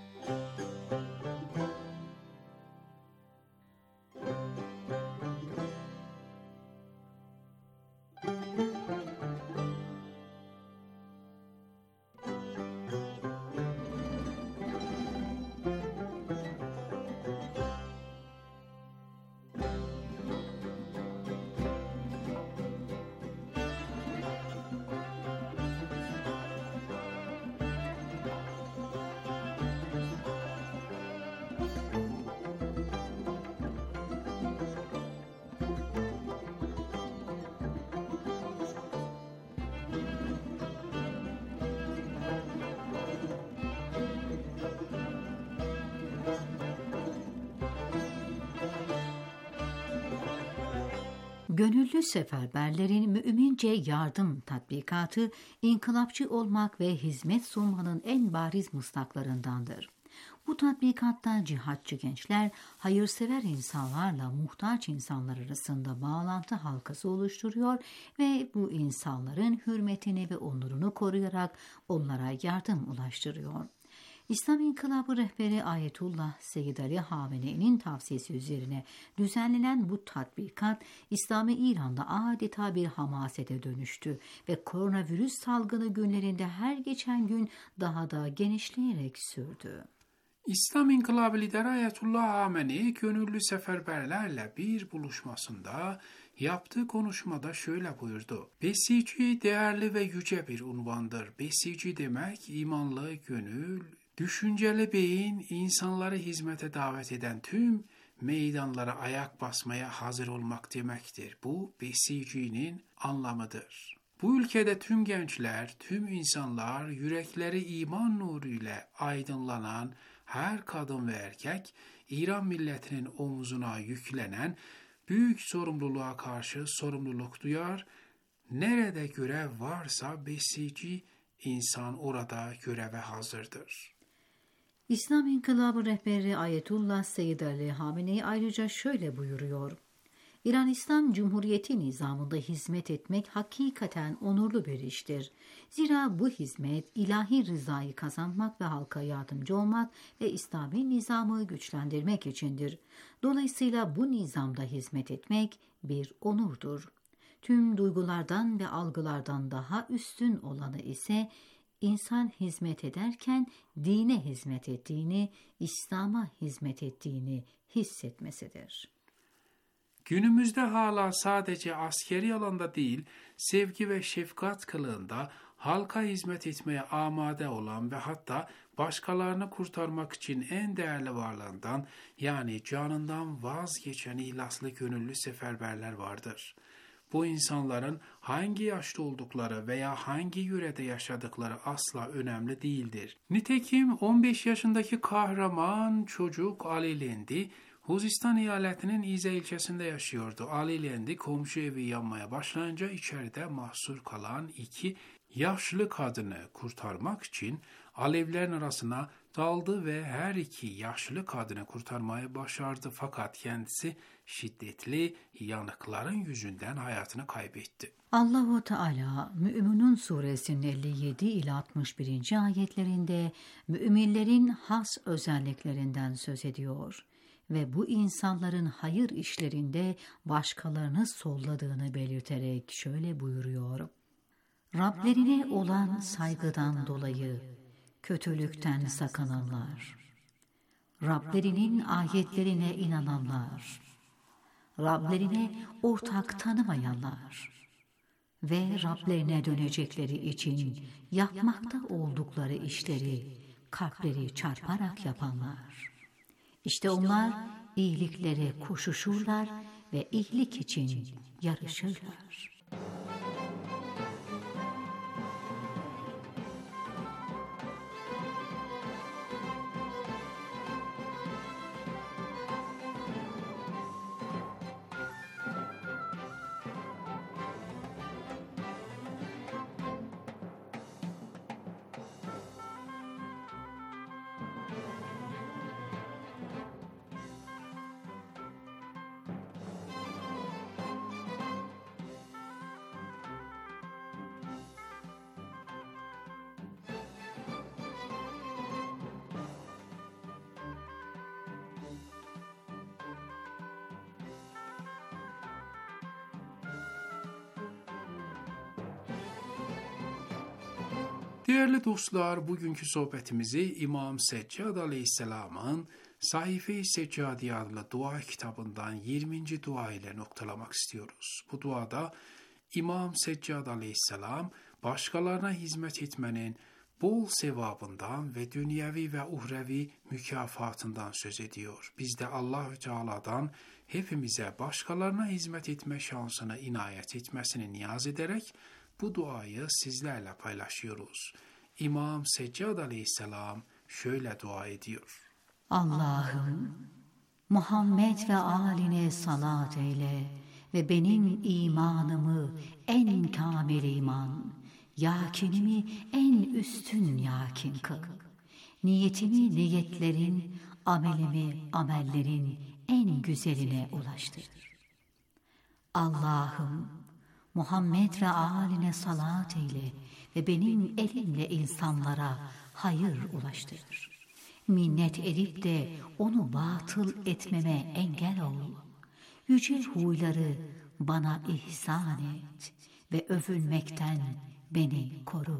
Gönüllü seferberlerin mümince yardım tatbikatı, inkılapçı olmak ve hizmet sunmanın en bariz mıstaklarındandır. Bu tatbikatta cihatçı gençler, hayırsever insanlarla muhtaç insanlar arasında bağlantı halkası oluşturuyor ve bu insanların hürmetini ve onurunu koruyarak onlara yardım ulaştırıyor. İslam İnkılabı rehberi Ayetullah Seyyid Ali Hamenei'nin tavsiyesi üzerine düzenlenen bu tatbikat, İslami İran'da adeta bir hamasete dönüştü ve koronavirüs salgını günlerinde her geçen gün daha da genişleyerek sürdü. İslam İnkılabı lideri Ayetullah Hamenei, gönüllü seferberlerle bir buluşmasında yaptığı konuşmada şöyle buyurdu. Besici değerli ve yüce bir unvandır. Besici demek imanlı gönül, düşünceli beyin, insanları hizmete davet eden tüm meydanlara ayak basmaya hazır olmak demektir. Bu besicinin anlamıdır. Bu ülkede tüm gençler, tüm insanlar, yürekleri iman nuru ile aydınlanan her kadın ve erkek, İran milletinin omzuna yüklenen büyük sorumluluğa karşı sorumluluk duyar. Nerede görev varsa besici insan orada göreve hazırdır. İslam İnkılabı rehberi Ayetullah Seyyid Ali Hamenei ayrıca şöyle buyuruyor. İran İslam Cumhuriyeti nizamında hizmet etmek hakikaten onurlu bir iştir. Zira bu hizmet ilahi rızayı kazanmak ve halka yardımcı olmak ve İslami nizamı güçlendirmek içindir. Dolayısıyla bu nizamda hizmet etmek bir onurdur. Tüm duygulardan ve algılardan daha üstün olanı ise insan hizmet ederken dine hizmet ettiğini, İslam'a hizmet ettiğini hissetmesidir. Günümüzde hala sadece askeri alanda değil, sevgi ve şefkat kılığında halka hizmet etmeye amade olan ve hatta başkalarını kurtarmak için en değerli varlığından, yani canından vazgeçen ihlaslı gönüllü seferberler vardır. Bu insanların hangi yaşta oldukları veya hangi yörede yaşadıkları asla önemli değildir. Nitekim on beş yaşındaki kahraman çocuk Ali Lendi, Huzistan eyaletinin İze ilçesinde yaşıyordu. Ali Lendi komşu evi yanmaya başlayınca içeride mahsur kalan iki yaşlı kadını kurtarmak için alevlerin arasına daldı ve her iki yaşlı kadını kurtarmayı başardı, fakat kendisi şiddetli yanıkların yüzünden hayatını kaybetti. Allahu Teala Mü'minun suresinin elli yedi ila altmış birinci ayetlerinde müminlerin has özelliklerinden söz ediyor ve bu insanların hayır işlerinde başkalarını solladığını belirterek şöyle buyuruyor: Rablerine olan saygıdan dolayı kötülükten sakınanlar, Rablerinin ayetlerine inananlar, Rablerine ortak tanımayanlar ve Rablerine dönecekleri için yapmakta oldukları işleri kalpleri çarparak yapanlar. İşte onlar iyiliklere koşuşurlar ve iyilik için yarışırlar. Değerli dostlar, bugünkü sohbetimizi İmam Seccad Aleyhisselam'ın Sayfe-i Seccadiye adlı dua kitabından yirminci dua ile noktalamak istiyoruz. Bu duada İmam Seccad Aleyhisselam başkalarına hizmet etmenin bol sevabından ve dünyevi ve uhrevi mükafatından söz ediyor. Biz de Allah-u Teala'dan hepimize başkalarına hizmet etme şansını inayet etmesini niyaz ederek bu duayı sizlerle paylaşıyoruz. İmam Seccad Aleyhisselam şöyle dua ediyor: Allah'ım, Muhammed ve âline salat eyle ve benim imanımı en kamil iman, yakinimi en üstün yakin kıl. Niyetimi niyetlerin, amelimi amellerin en güzeline ulaştır. Allah'ım, Muhammed ve âline salat eyle ve benim elimle insanlara hayır ulaştır. Minnet edip de onu batıl etmeme engel ol. Yüce huyları bana ihsan et ve övülmekten beni koru.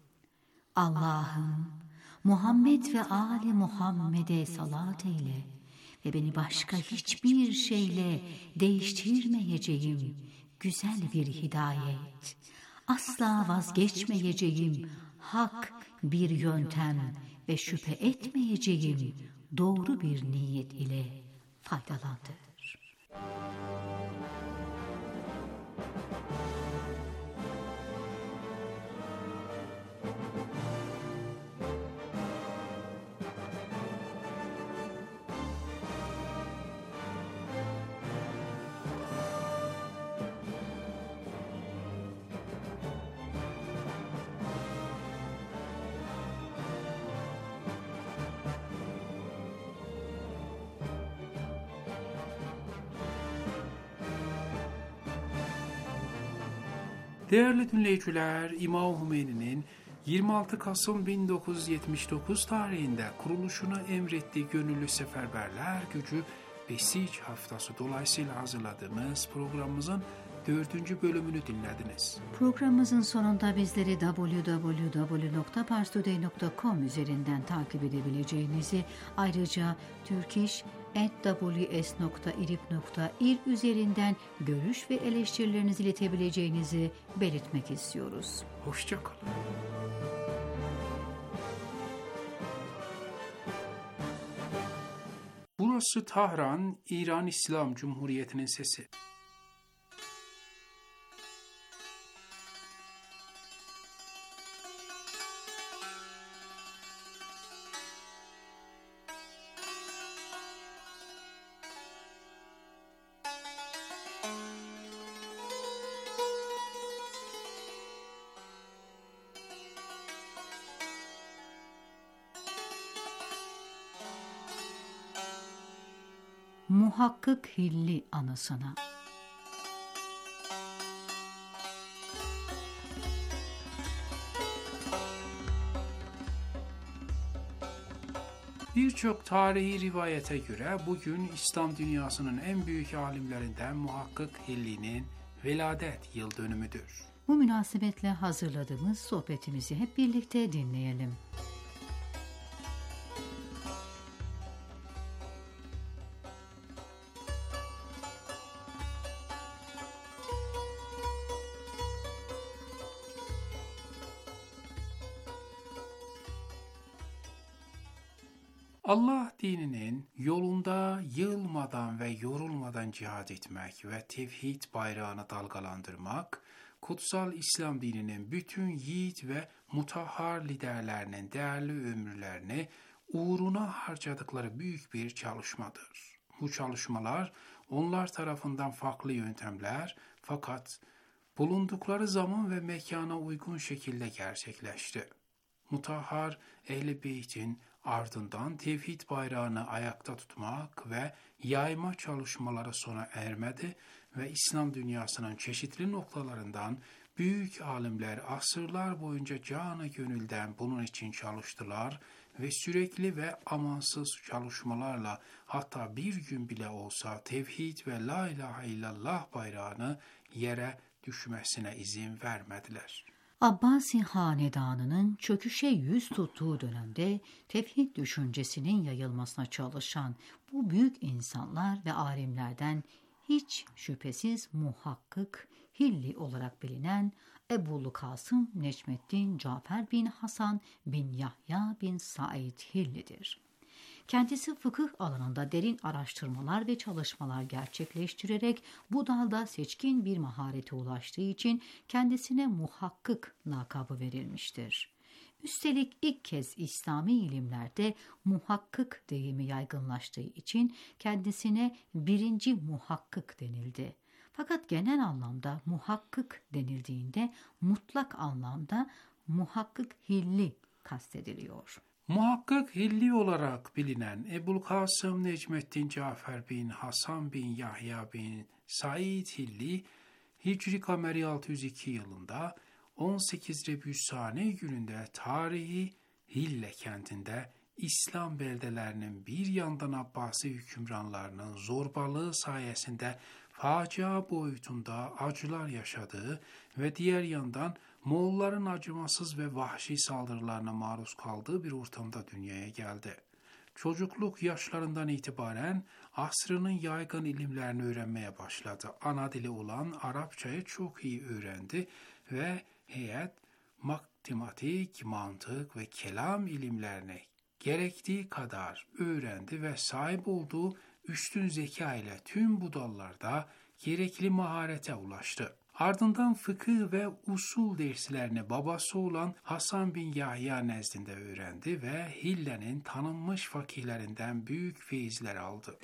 Allah'ım, Muhammed ve âli Muhammed'e salat eyle ve beni başka hiçbir şeyle değiştirmeyeceğim güzel bir hidayet, asla vazgeçmeyeceğim hak bir yöntem ve şüphe etmeyeceğim doğru bir niyet ile faydalandır. Değerli dinleyiciler, İmam Hümeyni'nin yirmi altı Kasım bin dokuz yüz yetmiş dokuz tarihinde kuruluşunu emrettiği Gönüllü Seferberler Gücü Besic Haftası dolayısıyla hazırladığımız programımızın dördüncü bölümünü dinlediniz. Programımızın sonunda bizleri double-u double-u double-u nokta pars today nokta com üzerinden takip edebileceğinizi, ayrıca Turkish at w s nokta irib nokta ir üzerinden görüş ve eleştirilerinizi iletebileceğinizi belirtmek istiyoruz. Hoşça kalın. Burası Tahran, İran İslam Cumhuriyeti'nin sesi. Muhakkık Hilli anısına. Birçok tarihi rivayete göre bugün İslam dünyasının en büyük alimlerinden Muhakkık Hilli'nin veladet yıl dönümüdür. Bu münasebetle hazırladığımız sohbetimizi hep birlikte dinleyelim. Allah dininin yolunda yılmadan ve yorulmadan cihad etmek ve tevhid bayrağını dalgalandırmak, kutsal İslam dininin bütün yiğit ve mutahhar liderlerinin değerli ömürlerini uğruna harcadıkları büyük bir çalışmadır. Bu çalışmalar onlar tarafından farklı yöntemler fakat bulundukları zaman ve mekana uygun şekilde gerçekleşti. Mutahhar Ehl-i Beyt'in ardından tevhid bayrağını ayakta tutmak ve yayma çalışmaları sona ermedi ve İslam dünyasının çeşitli noktalarından büyük alimler asırlar boyunca canı gönülden bunun için çalıştılar ve sürekli ve amansız çalışmalarla hatta bir gün bile olsa tevhid ve la ilahe illallah bayrağını yere düşmesine izin vermediler. Abbasi hanedanının çöküşe yüz tuttuğu dönemde tevhid düşüncesinin yayılmasına çalışan bu büyük insanlar ve alimlerden hiç şüphesiz Muhakkık Hilli olarak bilinen Ebu'l Kasım Necmettin Cafer bin Hasan bin Yahya bin Said Hilli'dir. Kendisi fıkıh alanında derin araştırmalar ve çalışmalar gerçekleştirerek bu dalda seçkin bir maharete ulaştığı için kendisine muhakkık lakabı verilmiştir. Üstelik ilk kez İslami ilimlerde muhakkık deyimi yaygınlaştığı için kendisine birinci muhakkık denildi. Fakat genel anlamda muhakkık denildiğinde mutlak anlamda Muhakkık Hilli kastediliyor. Muhakkık Hilli olarak bilinen Ebu'l Kasım Necmettin Cafer bin Hasan bin Yahya bin Said Hilli, Hicri Kameri altı yüz iki yılında on sekiz Rebüsani gününde tarihi Hille kentinde İslam beldelerinin bir yandan Abbasi hükümranlarının zorbalığı sayesinde facia boyutunda acılar yaşadığı ve diğer yandan Moğolların acımasız ve vahşi saldırılarına maruz kaldığı bir ortamda dünyaya geldi. Çocukluk yaşlarından itibaren asrının yaygın ilimlerini öğrenmeye başladı. Ana dili olan Arapçayı çok iyi öğrendi ve heyet matematik, mantık ve kelam ilimlerini gerektiği kadar öğrendi ve sahip olduğu üstün zeka ile tüm bu dallarda gerekli maharete ulaştı. Ardından fıkıh ve usul derslerini babası olan Hasan bin Yahya nezdinde öğrendi ve Hille'nin tanınmış fakihlerinden büyük feyizler aldı.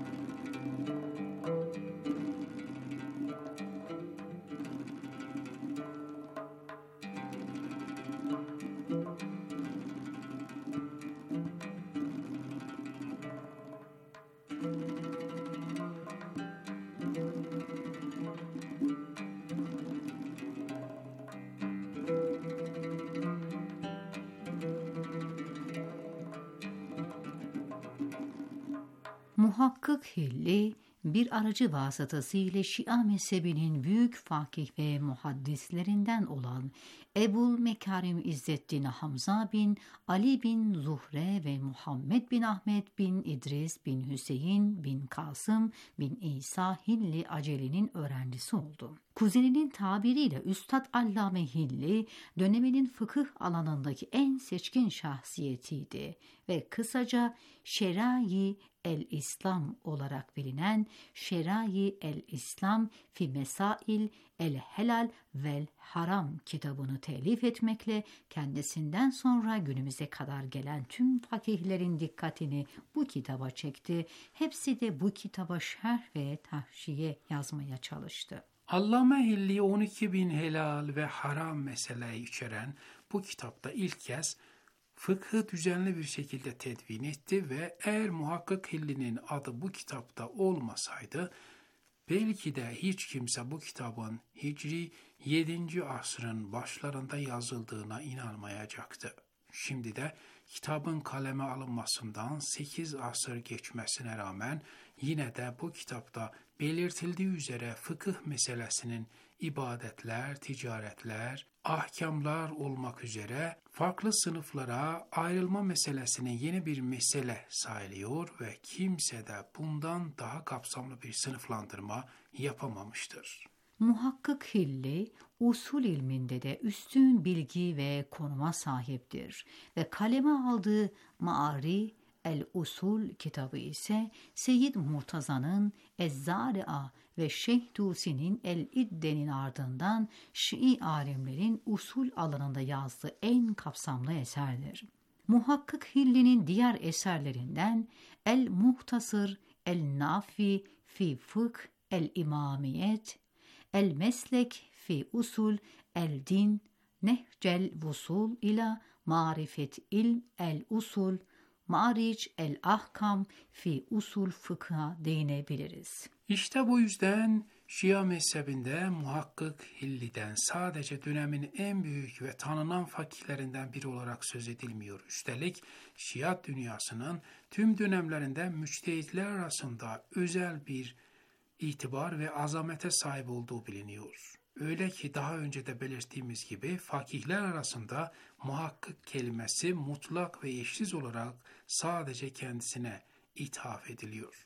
Muhakkık Hilli, bir aracı vasıtasıyla Şia mezhebinin büyük fakih ve muhaddislerinden olan Ebu'l Mekarim İzzettin Hamza bin Ali bin Zuhre ve Muhammed bin Ahmet bin İdris bin Hüseyin bin Kasım bin İsa Hilli Aceli'nin öğrencisi oldu. Kuzeninin tabiriyle Üstad Allame Hilli, döneminin fıkıh alanındaki en seçkin şahsiyetiydi ve kısaca Şerai el-İslam olarak bilinen Şerai el-İslam fi Mesail el-Helal vel Haram kitabını telif etmekle kendisinden sonra günümüze kadar gelen tüm fakihlerin dikkatini bu kitaba çekti. Hepsi de bu kitaba şerh ve tahşiye yazmaya çalıştı. Allame Hilli on iki bin helal ve haram meseleyi içeren bu kitapta ilk kez fıkhı düzenli bir şekilde tedvin etti ve eğer Muhakkık Hilli'nin adı bu kitapta olmasaydı, belki de hiç kimse bu kitabın Hicri yedinci asrın başlarında yazıldığına inanmayacaktı. Şimdi de kitabın kaleme alınmasından sekiz asır geçmesine rağmen yine de bu kitapta belirtildiği üzere fıkıh meselesinin ibadetler, ticaretler, ahkamlar olmak üzere farklı sınıflara ayrılma meselesinin yeni bir mesele sayılıyor ve kimse de bundan daha kapsamlı bir sınıflandırma yapamamıştır. Muhakkık Hilli, usul ilminde de üstün bilgi ve konuma sahiptir ve kaleme aldığı Ma'ari el-Usul kitabı ise Seyyid Murtaza'nın Ez-Zari'a ve Şeyh Tusi'nin El-İdde'nin ardından Şii alimlerin usul alanında yazdığı en kapsamlı eserdir. Muhakkık Hilli'nin diğer eserlerinden El-Muhtasır, El-Nafi fi Fıkh, El-İmamiyet, El-Meslek fi Usul, El-Din, Nehcel Vusul ila Marifet İlm El-Usul, Ma'ric el-Ahkam fi usul fıkha değinebiliriz. İşte bu yüzden Şia mezhebinde Muhakkık Hilli'den sadece dönemin en büyük ve tanınan fakihlerinden biri olarak söz edilmiyor. Üstelik Şia dünyasının tüm dönemlerinde müçtehitler arasında özel bir itibar ve azamete sahip olduğu biliniyor. Öyle ki daha önce de belirttiğimiz gibi fakihler arasında muhakkık kelimesi mutlak ve eşsiz olarak sadece kendisine ithaf ediliyor.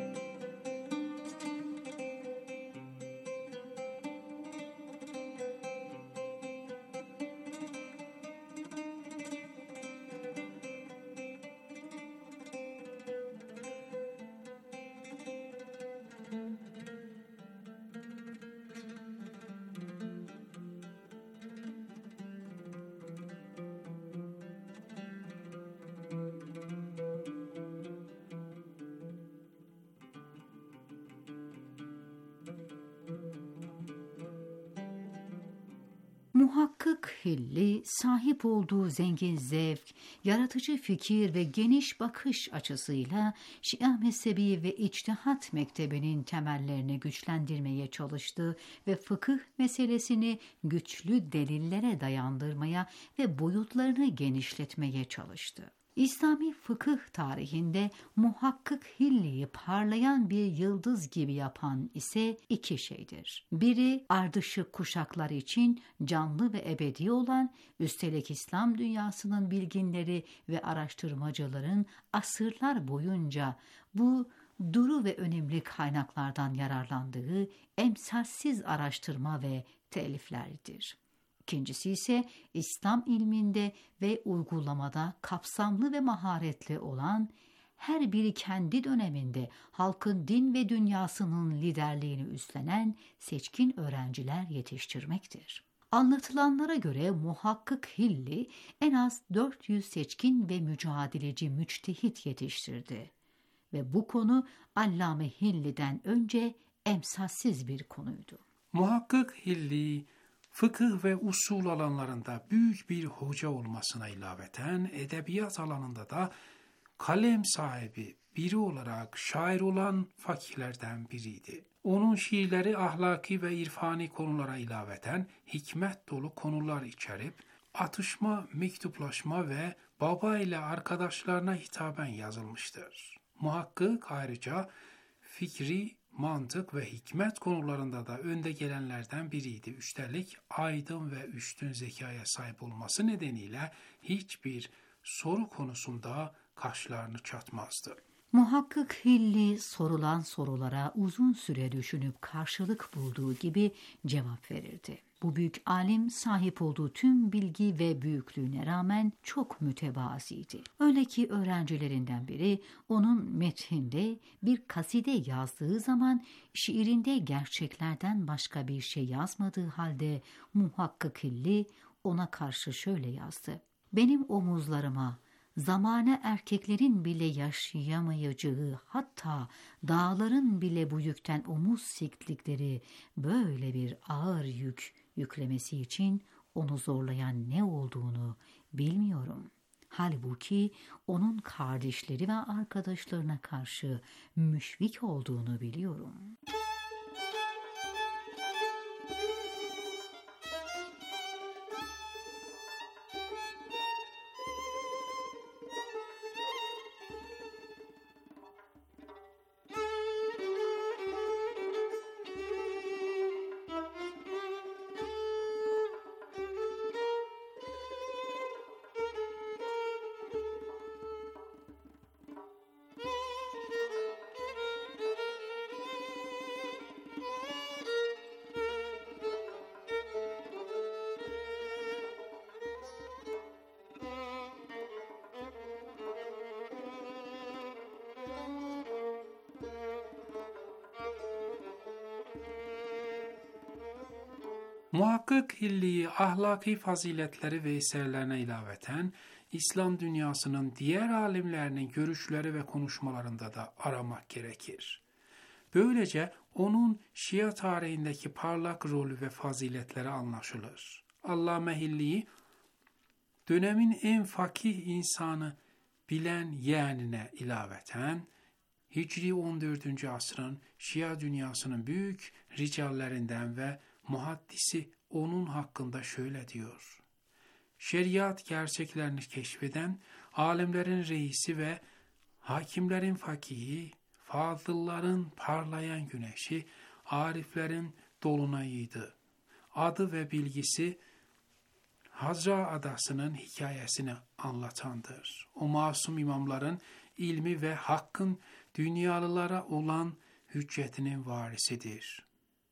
Muhakkık Hilli, sahip olduğu zengin zevk, yaratıcı fikir ve geniş bakış açısıyla Şia mezhebi ve içtihat mektebinin temellerini güçlendirmeye çalıştı ve fıkıh meselesini güçlü delillere dayandırmaya ve boyutlarını genişletmeye çalıştı. İslami fıkıh tarihinde Muhakkık Hilli'yi parlayan bir yıldız gibi yapan ise iki şeydir. Biri ardışık kuşaklar için canlı ve ebedi olan, üstelik İslam dünyasının bilginleri ve araştırmacıların asırlar boyunca bu duru ve önemli kaynaklardan yararlandığı emsalsiz araştırma ve teliflerdir. İkincisi ise İslam ilminde ve uygulamada kapsamlı ve maharetli olan, her biri kendi döneminde halkın din ve dünyasının liderliğini üstlenen seçkin öğrenciler yetiştirmektir. Anlatılanlara göre Muhakkık Hilli en az dört yüz seçkin ve mücadeleci müçtehit yetiştirdi ve bu konu Allame Hilli'den önce emsalsiz bir konuydu. Muhakkık Hilli, fıkıh ve usul alanlarında büyük bir hoca olmasına ilaveten edebiyat alanında da kalem sahibi biri olarak şair olan fakihlerden biriydi. Onun şiirleri ahlaki ve irfani konulara ilaveten hikmet dolu konular içerip atışma, mektuplaşma ve baba ile arkadaşlarına hitaben yazılmıştır. Muhakkık ayrıca fikri, mantık ve hikmet konularında da önde gelenlerden biriydi. Üstelik aydın ve üstün zekaya sahip olması nedeniyle hiçbir soru konusunda kaşlarını çatmazdı. Muhakkık Hilli sorulan sorulara uzun süre düşünüp karşılık bulduğu gibi cevap verirdi. Bu büyük alim sahip olduğu tüm bilgi ve büyüklüğüne rağmen çok mütevazıydı. Öyle ki öğrencilerinden biri onun methinde bir kaside yazdığı zaman şiirinde gerçeklerden başka bir şey yazmadığı halde Muhakkık Hilli ona karşı şöyle yazdı: "Benim omuzlarıma zamane erkeklerin bile yaşayamayacağı, hatta dağların bile bu yükten omuz siktikleri böyle bir ağır yük yüklemesi için onu zorlayan ne olduğunu bilmiyorum. Halbuki onun kardeşleri ve arkadaşlarına karşı müşfik olduğunu biliyorum. Muhakkak Hilli'yi ahlaki faziletleri ve eserlerine ilaveten İslam dünyasının diğer alimlerinin görüşleri ve konuşmalarında da aramak gerekir. Böylece onun Şia tarihindeki parlak rolü ve faziletleri anlaşılır. Allame Hilli, dönemin en fakih insanı bilen yeğenine ilaveten, Hicri on dördüncü asrın Şia dünyasının büyük ricallerinden ve muhaddisi onun hakkında şöyle diyor: Şeriat gerçeklerini keşfeden, alimlerin reisi ve hakimlerin fakihi, fadılların parlayan güneşi, ariflerin dolunayıydı. Adı ve bilgisi Hazra Adası'nın hikayesini anlatandır. O masum imamların ilmi ve hakkın dünyalılara olan hüccetinin varisidir.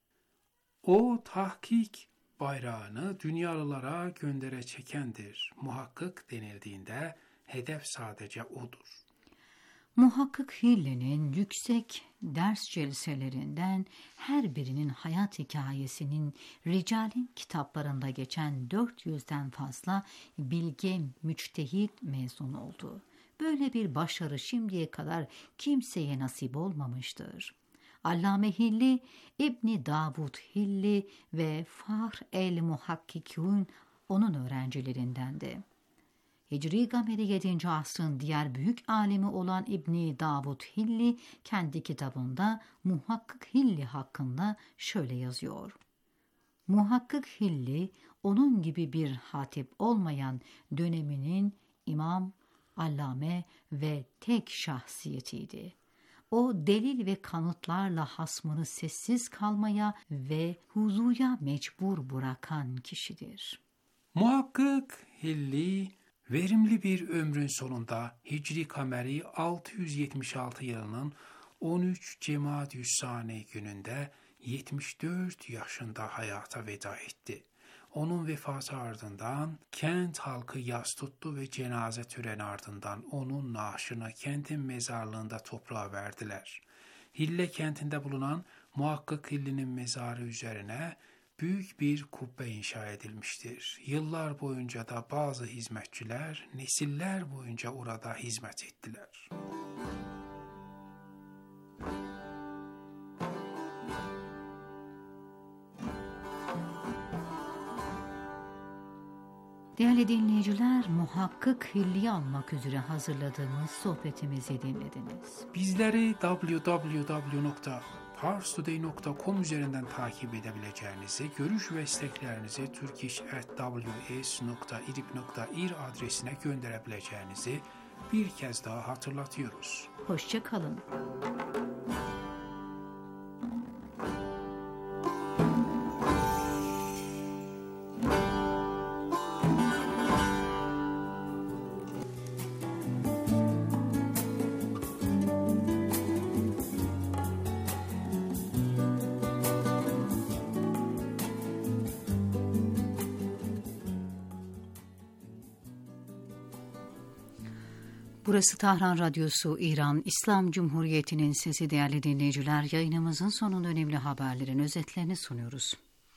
O tahkik bayrağını dünyalılara göndere çekendir. Muhakkak denildiğinde hedef sadece odur. Muhakkak Hilli'nin yüksek ders celselerinden her birinin hayat hikayesinin ricalin kitaplarında geçen dört yüzden fazla bilge müçtehit mezun oldu. Böyle bir başarı şimdiye kadar kimseye nasip olmamıştır. Allame Hilli, İbni Davud Hilli ve Fahr el-Muhakkikun onun öğrencilerindendi. Hicri Gameri yedinci asrın diğer büyük alimi olan İbni Davud Hilli kendi kitabında Muhakkak Hilli hakkında şöyle yazıyor: Muhakkak Hilli onun gibi bir hatip olmayan döneminin imam, allame ve tek şahsiyetiydi. O delil ve kanıtlarla hasmını sessiz kalmaya ve huzuya mecbur bırakan kişidir. Muhakkak Hilli verimli bir ömrün sonunda Hicri Kameri altı yüz yetmiş altı yılının on üç Cemaadü's-Sani gününde yetmiş dört yaşında hayata veda etti. Onun vefatı ardından kent halkı yas tuttu ve cenaze töreni ardından onun naaşını kentin mezarlığında toprağa verdiler. Hille kentinde bulunan Muhakkak Hilli'nin mezarı üzerine büyük bir kubbe inşa edilmiştir. Yıllar boyunca da bazı hizmetçiler nesiller boyunca orada hizmet ettiler. Değerli dinleyiciler, Muhakkak Hilli'yi almak üzere hazırladığımız sohbetimizi dinlediniz. Bizleri double-u double-u double-u nokta pars today nokta com üzerinden takip edebileceğinizi, görüş ve isteklerinizi turkish at w s nokta idip nokta ir adresine gönderebileceğinizi bir kez daha hatırlatıyoruz. Hoşça kalın. Burası Tahran Radyosu, İran İslam Cumhuriyeti'nin sesi. Değerli dinleyiciler, yayınımızın sonunda önemli haberlerin özetlerini sunuyoruz.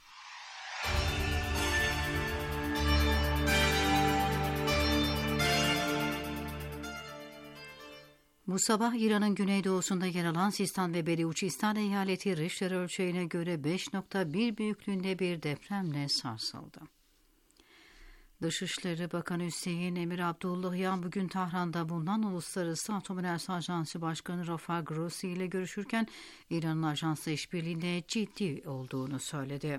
Bu sabah İran'ın güneydoğusunda yer alan Sistan ve Beluçistan eyaleti Richter ölçeğine göre beş nokta bir büyüklüğünde bir depremle sarsıldı. Dışişleri Bakanı Hüseyin Emir Abdullahian bugün Tahran'da bulunan Uluslararası Atom Enerjisi Ajansı Başkanı Rafael Grossi ile görüşürken İran'ın ajansla işbirliğine ciddi olduğunu söyledi.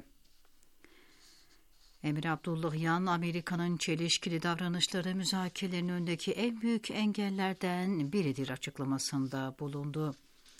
Emir Abdullahian, Amerika'nın çelişkili davranışları müzakerelerin önündeki en büyük engellerden biridir açıklamasında bulundu.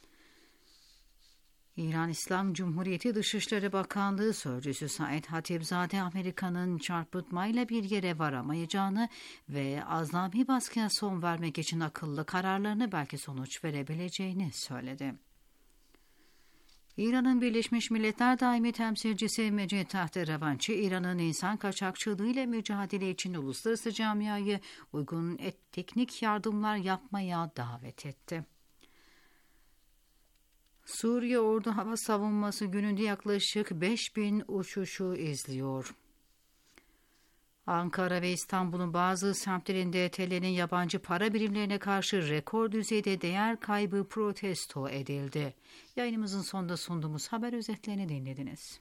İran İslam Cumhuriyeti Dışişleri Bakanlığı Sözcüsü Said Hatibzade, Amerika'nın çarpıtmayla bir yere varamayacağını ve azami baskıya son vermek için akıllı kararlarını belki sonuç verebileceğini söyledi. İran'ın Birleşmiş Milletler Daimi Temsilcisi Mecid Tahte Ravanchi, İran'ın insan kaçakçılığı ile mücadele için uluslararası camiayı uygun et, teknik yardımlar yapmaya davet etti. Suriye Ordu Hava Savunması gününde yaklaşık beş bin uçuşu izliyor. Ankara ve İstanbul'un bazı semtlerinde T L'nin yabancı para birimlerine karşı rekor düzeyde değer kaybı protesto edildi. Yayınımızın sonunda sunduğumuz haber özetlerini dinlediniz.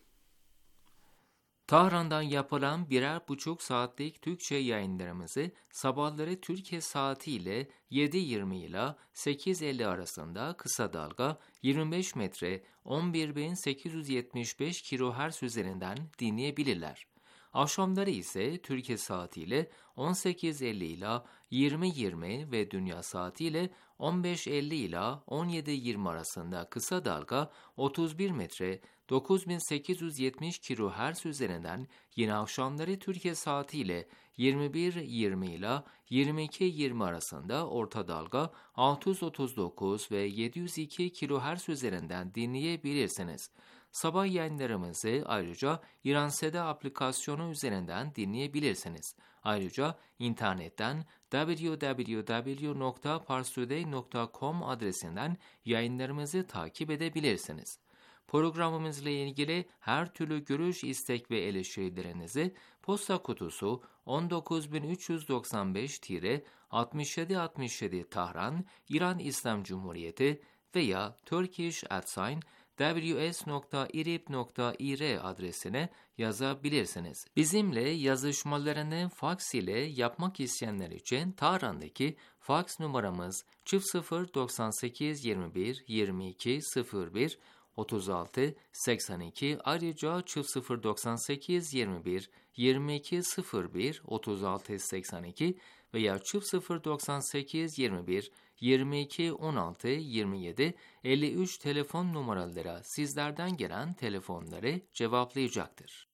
Tahran'dan yapılan birer buçuk saatlik Türkçe yayınlarımızı sabahları Türkiye saatiyle yedi yirmi ile sekiz elli arasında kısa dalga yirmi beş metre on bir bin sekiz yüz yetmiş beş kilohertz üzerinden dinleyebilirler. Akşamları ise Türkiye saatiyle on sekiz elli ile yirmi yirmi ve dünya saatiyle on beş elli ile on yedi yirmi arasında kısa dalga otuz bir metre dokuz bin sekiz yüz yetmiş kilohertz üzerinden, yine akşamları Türkiye saatiyle yirmi bir yirmi ile yirmi iki yirmi arasında orta dalga altı yüz otuz dokuz ve yedi yüz iki kilohertz üzerinden dinleyebilirsiniz. Sabah yayınlarımızı ayrıca İranseda aplikasyonu üzerinden dinleyebilirsiniz. Ayrıca internetten double-u double-u double-u nokta parstoday nokta com adresinden yayınlarımızı takip edebilirsiniz. Programımızla ilgili her türlü görüş, istek ve eleştirilerinizi posta kutusu on dokuz bin üç yüz doksan beş altmış yedi altmış yedi Tahran, İran İslam Cumhuriyeti veya turkish at sign w s nokta irib nokta ir adresine yazabilirsiniz. Bizimle yazışmalarını faks ile yapmak isteyenler için Tahran'daki faks numaramız sıfır sıfır doksan sekiz yirmi bir yirmi iki sıfır bir otuz altı seksen iki, ayrıca sıfır sıfır doksan sekiz yirmi bir yirmi iki sıfır bir otuz altı seksen iki veya sıfır sıfır doksan sekiz yirmi bir yirmi iki on altı yirmi yedi elli üç telefon numaralara sizlerden gelen telefonları cevaplayacaktır.